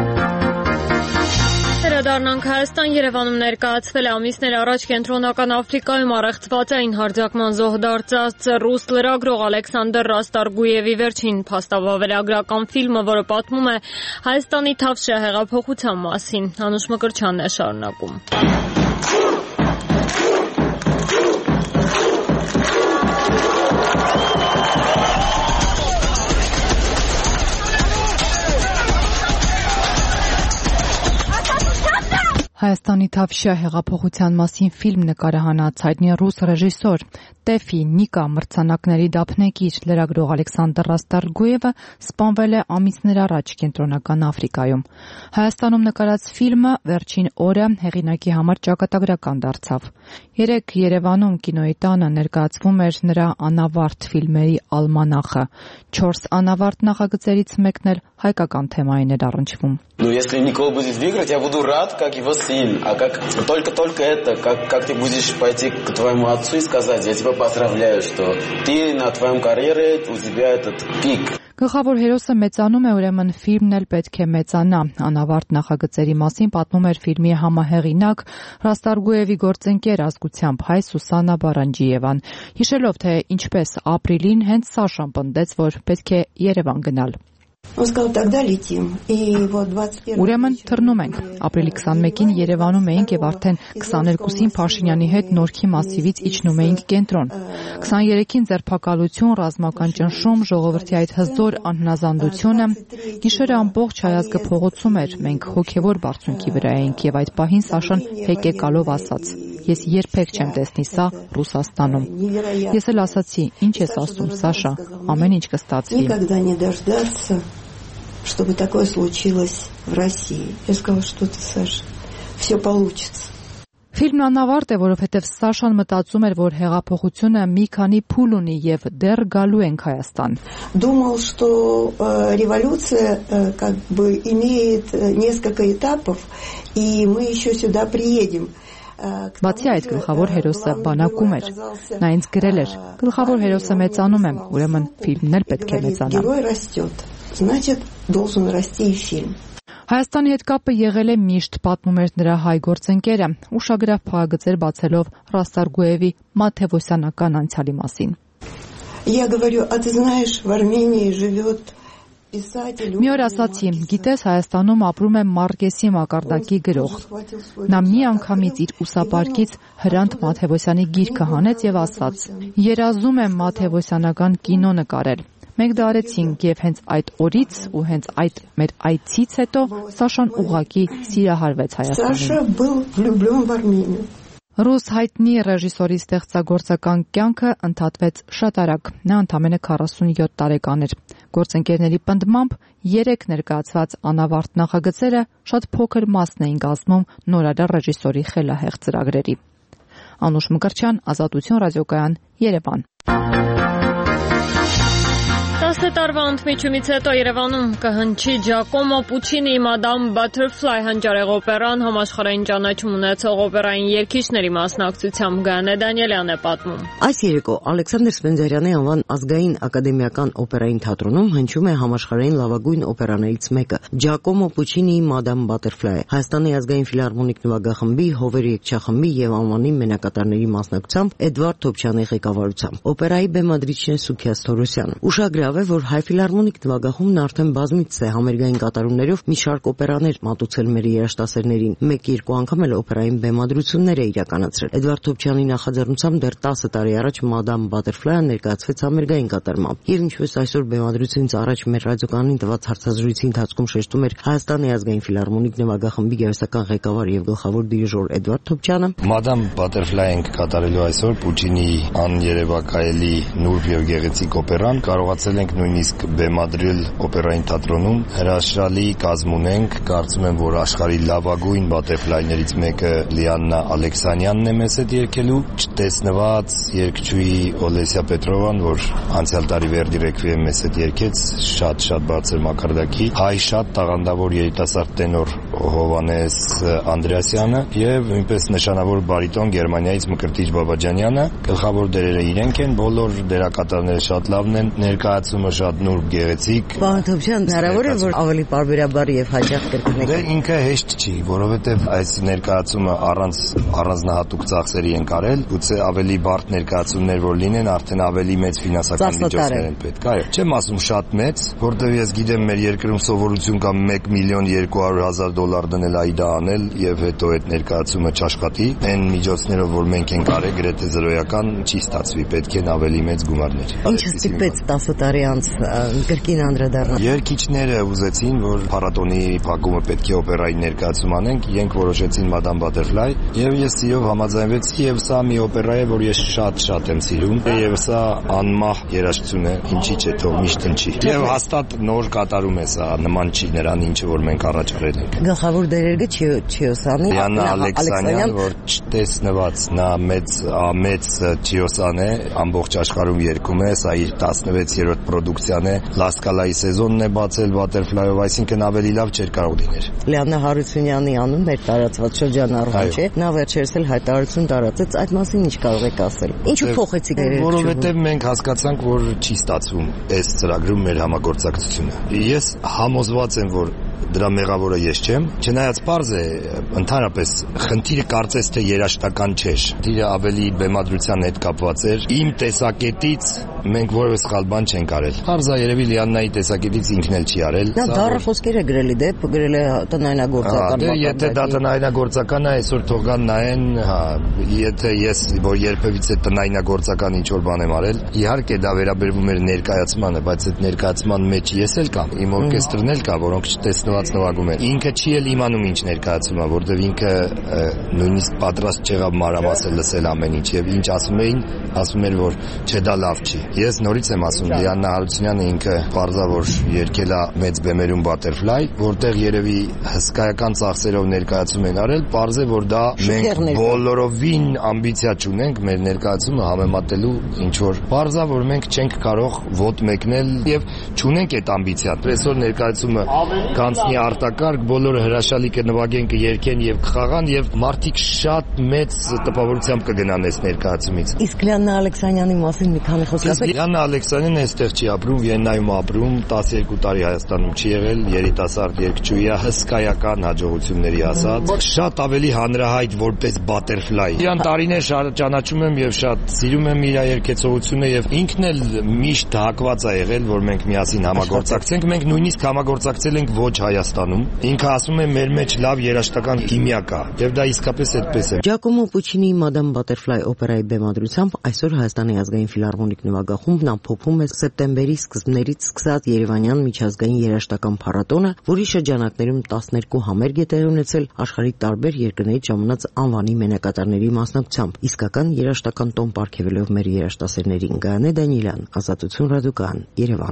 Վերադառնանք Հայաստան։ Երևանում ներկայացվել է ամիսներ առաջ Կենտրոնական Աֆրիկայում առեղծվածային հարձակման զոհ դարձած ռուս լրագրող Ալեքսանդր Ռաստարգույևի վերջին փաստավավերագրական ֆիլմը, որը պատմում է Հայաստանի Թավշյա հեղափոխության մասին։ Անուշ Մկրտչյանն է շարունակում։ Հայաստանի Թավշյա հեղափոխության մասին ֆիլմ նկարահանած հայտնի ռուս ռեժիսոր Տեֆի Նիկա մրցանակների դափնեկիր լրագրող Ալեքսանդր Ռաստարգույևը սպանվել է ամիսներ առաջ Կենտրոնական Աֆրիկայում։ Հայաստանում նկարած ֆիլմը վերջին օրը հեղինակի համար ճակատագրական դարձավ։ Երեկ Երևանում կինոյի տանը ներկայացվում էր նրա անավարտ ֆիլմերի ալմանախը։ Չորս անավարտ նախագծերից մեկն էլ հայկական թեմային էր առնչվում։ Ну, если Никол будет выиграть, я буду рад, как его сын. А как только-только это, как, как ты будешь пойти к твоему отцу и сказать, я тебя поздравляю, что ты на твоем карьере, у тебя этот пик. Գլխավոր հերոսը մեծանում է, ուրեմն ֆիլմն էլ պետք է մեծանա։ Անավարտ նախագծերի մասին պատմում էր ֆիլմի համահեղինակ Ռաստարգույևի գործընկեր ազգությամբ հայ Սուսաննա Բարանջիևան, հիշելով թե ինչպես ապրիլին հենց Սաշան պնդեց, որ պետք է Երևան գնալ։ Ուրեմն թռնում ենք։ Ապրիլի քսանմեկին Երևանում էինք եւ արդեն քսաներկուսին Փաշինյանի հետ Նորքի մասիվից իջնում էինք կենտրոն։ քսաներեքին ձերբակալություն, ռազմական ճնշում, ժողովրդի այդ հզոր անհնազանդությունը, գիշերը ամբողջ հայազգը փողոցում էր, մենք հոգեվոր բարձունքի վրա էինք եւ այդ պահին Սաշան հեկեկալով ասաց. Ես երբեք չեմ տեսնի սա Ռուսաստանում։ Ես էլ ասացի, ինչ ես ասում, Սաշա, ամեն ինչ կստացվի։ Чтобы такое случилось в России. Я сказала, что ты, Саша, все получится. Ֆիլմն անավարտ է, որովհետև Սաշան մտածում էր, որ հեղափոխությունը մի քանի փուլ ունի եւ դեռ գալու ենք Հայաստան։ Думал, что э, революция э, как бы имеет несколько этапов, и мы еще сюда приедем. Բացի այդ, գլխավոր հերոսը բանակում էր։ Նա ինձ գրել էր. գլխավոր հերոսը մեծանում է, ուրեմն ֆիլմն էլ պետք է մեծանա։ Герой растет, значит, должен расти и фильм. Հայաստանի հետ կապը եղել է միշտ, պատմում էր նրա հայ գործընկերը, ուշագրավ փակագծեր բացելով Ռաստարգույևի մաթեոսյանական անցյալի մասին։ Я говорю, а ты знаешь, в Армении живет Մի օր ասացի, գիտես Հայաստանում ապրում է Մարկեսի մակարդակի գրող։ Նա մի անգամից իր ուսապարկից Հրանտ Մաթեոսյանի գիրքը հանեց եւ ասաց. երազում եմ մաթեոսյանական կինո նկարել։ Մենք դա արեցինք եւ հենց այդ օրից ու հենց այդ մեր այցից հետո Սաշան ուղղակի սիրահարվեց Հայաստանին։ Ռուս հայտնի ռեժիսորի ստեղծագործական կյանքը ընդհատվեց շատ արագ։ Նա ընդամենը քառասունյոթ տարեկան էր։ Գործընկերների պնդմամբ երեք ներկայացված անավարտ նախագծերը շատ փոքր մասն էին կազմում նորարար ռեժիսորի խելահեղ ծրագրերի։ Անուշ Մկրտչյան, Ազատություն ռադիոկայան, Երևան։ տասը տարվա ընդմիջումից հետո Երևանում կհնչի Ջակոմո Պուչինիի Madame Butterfly հանճարեղ օպերան, համաշխարհային ճանաչում ունեցող օպերային երգիչների մասնակցությամբ Գայանե Դանիելյանն է պատմում։ Այս երեկո Ալեքսանդր Սպենդիարյանի անվան ազգային ակադեմիական օպերային թատրոնում հնչում է համաշխարհային լավագույն օպերաներից մեկը՝ Ջակոմո Պուչինիի Madame Butterfly, Հայաստանի ազգային ֆիլհարմոնիկ նվագախմբի, Հովերի երգչախմբի եւ անվանի մենակատարների մասնակցությամբ Էդվարդ Թոփչյանի ղեկավարությամբ։ Օպերայի բեմադրիչն է Սուքիաս Թորոսյանը։ Ուշագրավ է, որ Հայ ֆիլհարմոնիկ նվագախումբն արդեն բազմիցս է համերգային կատարումներով մի շարք օպերաներ մատուցել մեր երաժշտասերներին։ Մեկ-երկու անգամ էլ օպերային բեմադրություններ է իրականացրել։ Էդվարդ Թոփչյանի նախաձեռնությամբ դեռ տասը տարի առաջ Madame Butterfly-ը ներկայացվեց համերգային կատարմամբ։ Եվ ինչպես այսօր բեմադրությունից առաջ մեր ռադիոկայանին տված հարցազրույցի ընթացքում շեշտում էր Հայաստանի ազգային ֆիլհարմոնիկ նվագախմբի գեղեցկական ղեկավար եւ գլխավոր դիրիժոր Էդվարդ Թոփչյանը, Madame Butterfly-ը կատարելու այսօր Պուչինիի աներևակայելի նուրբ եւ գեղեցիկ օպերան, կարողացել ենք նույն նույնիսկ բեմադրել օպերային թատրոնում հրաշալի կազմ ունենք, կարծում եմ, որ աշխարհի լավագույն բատերֆլայներից մեկը Լիաննա Ալեքսանյանն է մեզ հետ երգելու, չտեսնված երգչուհի Օլեսիա Պետրովան, որ անցյալ տարի Verdi Requiem մեզ հետ երգեց, շատ-շատ բարձր մակարդակի, հայ շատ տաղանդավոր երիտասարդ տենոր Հովանես Անդրեասյանը եւ նույնպես նշանավոր բարիտոն Գերմանիայից Մկրտիչ Բաբաջանյանը, գլխավոր դերերը իրենք են, բոլոր դերակատարները շատ լավն են, ներկայացումը շատ նուրբ գեղեցիկ։ Պարոն հնարավոր է որ ավելի պարբերաբար եւ հաճախ կրկնեք։ Դե ինքը հեշտ չի, որովհետեւ այս ներկայացումը առանց առանձնահատուկ ծախսերի են կարել, գուցե ավելի բարդ ներկայացումներ որ լինեն, արդեն ավելի մեծ ֆինանսական միջոցներ են պետք, այո։ Չեմ ասում շատ մեծ, որտեւ ես գիտեմ մեր երկրում սովորություն կա մեկ միլիոն երկու հարյուր հազար դոլար դնել այդա անել եւ հետո այդ ներկայացումը չաշխատի։ Այն միջոցներով որ մենք ենք արել գրեթե զրոյական չի ստացվի, պետք են ավելի մեծ գումարներ։ Ինչը ստիպեց տասը տարի անց կրկին անդրադառնալ։ Երգիչները ուզեցին, որ փառատոնի փակումը պետք է օպերային ներկայացում անենք, իրենք որոշեցին Madame Butterfly եւ ես սիրով համաձայնվեցի եւ սա մի օպերա է, որ ես շատ-շատ եմ սիրում եւ սա անմահ երաժշտություն է, ինչի՞ չէ, թող միշտ ընչի։ Եվ հաստատ նոր կատարում է սա, նման չի նրան, ինչը որ մենք առաջ արել ենք։ Գլխավոր դերերը Չիոսանի, Լիաննա Ալեքսանյան, որ չտեսնված, նա մեծ մեծ Չիոսան է, ամբողջ աշխարհում երգում է, սա իր տասնվեցերորդ պրոդուկցիան է, Լասկալայի սեզոնն է բացել Butterfly-ով, այսինքն ավելի լավ չէր կարող լինել։ Լիաննա Հարությունյանի անունն էր տարածված շրջանառվում, չէ՞։ Նա վերջերս էլ հայտարարություն տարածեց, այդ մասին ինչ կարող եք ասել։ Ինչու փոխեցիք դերերը։ Որովհետև մենք հասկացանք, որ չի ստացվում այս ծրագրում մեր համագործակցությունը։ Ես համոզված եմ, որ դրա մեղավորը ես չեմ, չնայած պարզ է, ընդհանրապես խնդիրը կարծես թե երաժշտական չէր, խնդիրը ավելի բեմադրության հետ կապված էր։ Իմ տեսակետից մենք որևէ սխալ բան չենք արել։ Պարզ է, երևի Լիաննայի տեսակետից ինքն էլ չի արել։ Նա դառը խոսքեր է գրել, դե գրել է տնայնագործական։ Դե եթե դա տնայնագործական է, այսօր թողան նայեն, հա, եթե ես որ երբևիցե տնայնագործական ինչ որ բան եմ արել, իհարկե դա վերաբերվում էր ներկայացմանը, բայց այդ ներկայացման մեջ ես էլ կամ իմ օրկեստրն էլ կա, որոնք չտեսնված նվագում են։ Ինքը չի էլ իմանում ինչ ներկայացում է, որովհետև ինքը նույնիսկ պատրաստ չեղավ մանրամասը լսել ամեն ինչ եւ ինչ ասում էին, ասում էր որ չէ դա լավ չի։ Ես նորից եմ ասում, Լիաննա Հարությունյանը ինքը պարզավոր երգել է մեծ բեմերում Butterfly, որտեղ երևի հսկայական ծախսերով ներկայացում են արել, պարզ է որ դա մենք բոլորովին ամբիցիա չունենք մեր ներկայացումը համեմատելու ինչ որ պարզ է որ մենք չենք կարող ոտ մեկնել եւ չունենք այդ ամբիցիան։ Այսօր ներկայացումը կանցնի արտակարգ, բոլորը հրաշալի կնվագեն, կերկեն եւ կխաղան եւ մարդիկ շատ մեծ տպավորությամբ կգնան այս ներկայացումից։ Իսկ Լիաննա Ալեքսանյանի մասին մի քանի խոսք ասեք։ Լիաննա Ալեքսանյանը այստեղ չի ապրում, Վիեննայում ապրում, տասներկու տարի Հայաստանում չի եղել, երիտասարդ երգչուհի է, հսկայական հաջողությունների ասած, շատ ավելի հանրահայտ որպես Butterfly։ Իրան տարիներ ճանաչում եմ եւ շատ սիրում եմ իր երգեցողությունը եւ ինքն էլ միշտ հակված է եղել, որ մենք միասին համագործակցենք, մենք նույնիսկ համագործակցել ենք ոչ Հայաստանում։ Ինքը ասում է մեր մեջ լավ երաժշտական քիմիա կա եւ դա իսկապես այդպես է։ Ջակոմո Պուչինիի Madame Butterfly օպերայի բեմադրությամբ այսօր Հայաստանի ազգային ֆիլհարմոնիկ նվագախումբն ամփոփում է սեպտեմբերի սկզբներից սկսած Երևանյան միջազգային երաժշտական փառատոնը, որի շրջանակներում տասներկու համերգ է տեղի ունեցել աշխարհի տարբեր երկրներից ժամանած անվանի մենակատարների մասնակցությամբ։ Իսկական երաժշտական տոն պարգևելով մեր երաժշտասերներին Գայանե Դանիելյան, Ազատություն ռադիոկայան, Երևան։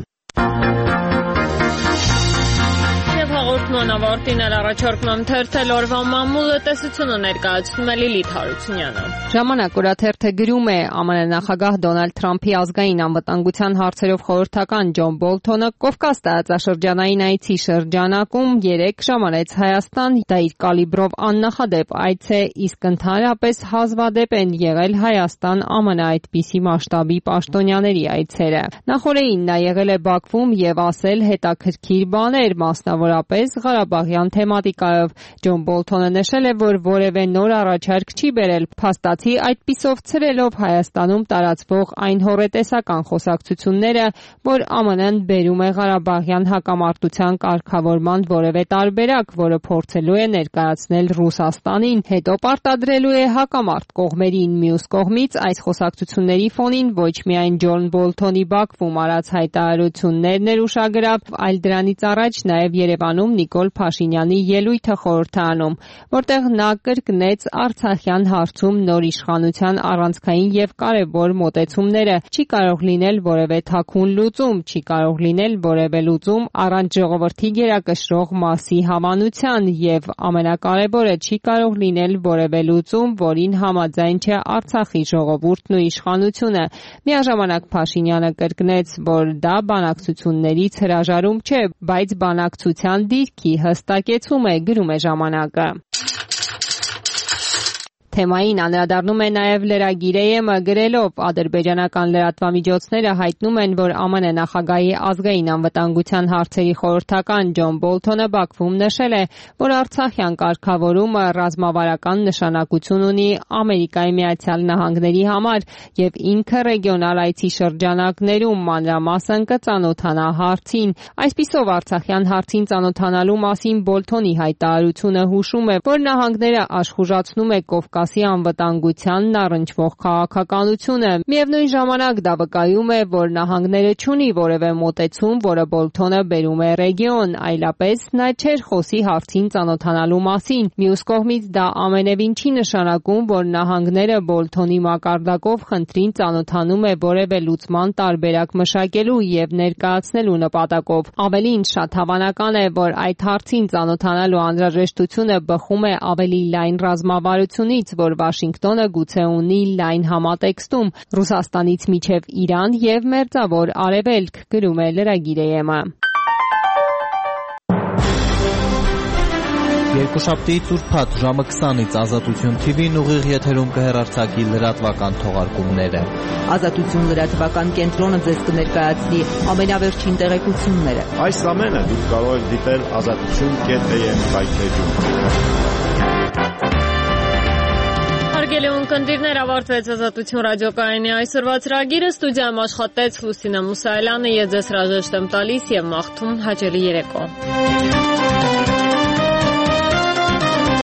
Նավարտին էլ առաջարկում թերթել օրվա մամուլը տեսությունը ներկայացնում է Լիլիթ Հարությունյանը։ Ժամանակ օրաթերթը գրում է ԱՄՆ նախագահ Դոնալդ Թրամփի ազգային անվտանգության հարցերով խորհրդական Ջոն Բոլթոնը Կովկաս տարածաշրջանային այցի շրջանակում երեկ ժամանեց Հայաստան, դա իր կալիբրով աննախադեպ այց է, իսկ ընդհանրապես հազվադեպ են եղել Հայաստան ԱՄՆ այդպիսի մասշտաբի պաշտոնյաների այցերը։ Նախորդին նա եղել է Բաքվում եւ ասել հետաքրքիր բաներ, մասնավորապես Ղարաբաղյան թեմատիկայով։ Ջոն Բոլթոնը նշել է, որ որևէ նոր առաջարկ չի բերել, փաստացի այդպիսով ցրելով Հայաստանում տարածվող այն հոռետեսական խոսակցությունները, որ ԱՄՆ-ն բերում է Ղարաբաղյան հակամարտության կարգավորման որևէ տարբերակ, որը փորձելու է ներկայացնել Ռուսաստանին, հետո պարտադրելու է հակամարտ կողմերին։ Մյուս կողմից այս խոսակցությունների ֆոնին ոչ միայն Ջոն Բոլթոնի Բաքվում արած հայտարարություններն էր ուշագրավ, այլ դրանից առաջ նաև Երևանում Նիկոլ Փաշինյանի ելույթը խորհրդարանում, որտեղ նա կրկնեց Արցախյան հարցում նոր իշխանության առանցքային եւ կարեւոր մոտեցումները։ Չի կարող լինել որևէ թաքուն լուծում, չի կարող լինել որևէ լուծում առանց ժողովրդի գերակշռող մասի հավանության եւ ամենակարևորը չի կարող լինել որևէ լուծում, որին համաձայն չէ Արցախի ժողովուրդն ու իշխանությունը։ Միաժամանակ Փաշինյանը կրկնեց, որ դա բանակցություններից հրաժարում չէ, բայց բանակցության դիրքի հստակեցում է, գրում է ժամանակը։ Թեմային անդրադառնում է նաև լրագիր-ը գրելով ադրբեջանական լրատվամիջոցները հայտնում են, որ ԱՄՆ նախագահի ազգային անվտանգության հարցերի խորհրդական Ջոն Բոլթոնը Բաքվում նշել է, որ Արցախյան կարգավորումը ռազմավարական նշանակություն ունի Ամերիկայի Միացյալ Նահանգների համար եւ ինքը ռեգիոնալ այցի շրջանակներում մանրամասն կծանոթանա հարցին։ Այսպիսով Արցախյան հարցին ծանոթանալու մասին Բոլթոնի հայտարարությունը հուշում է, որ նահանգները աշխուժացնում է Կովկասի անվտանգությանն առնչվող քաղաքականությունը։ Միևնույն ժամանակ դա վկայում է, որ նահանգները չունի որևէ մոտեցում, որը Բոլթոնը բերում է ռեգիոն, այլապես նա չէր խոսի հարցին ծանոթանալու մասին։ Մյուս կողմից դա ամենևին չի նշանակում, որ նահանգները Բոլթոնի մակարդակով խնդրին ծանոթանում է որևէ լուծման տարբերակ մշակելու եւ ներկայացնելու նպատակով։ Ավելին, շատ հավանական է, որ այդ հարցին ծանոթանալու անհրաժեշտությունը բխում է ավելի լայն ռազմավարությունից, որ Վաշինգտոնը գուցե ունի լայն համատեքստում Ռուսաստանից մինչև Իրան եւ Մերձավոր Արևելք, գրում է լրագիր-ը։ Երկուշաբթի ուրբաթ ժամը քսանից Ազատություն թի վին ուղիղ եթերում կհեռարձակի լրատվական թողարկումները։ Ազատություն լրատվական կենտրոնը ձեզ կներկայացնի ամենավերջին տեղեկությունները։ Այս ամենը դուք կարող եք դիտել ազատություն կետ էյ էմ վայբերում։ Հարգելի ունկնդիրներ, ավարտվեց Ազատություն ռադիոկայանի այսօրվա ծրագիրը, ստուդիայում աշխատեց Լուսինե Մուսայելյանը, ես ձեզ հրաժեշտ եմ տալիս եւ մաղթում հաճելի երեկո։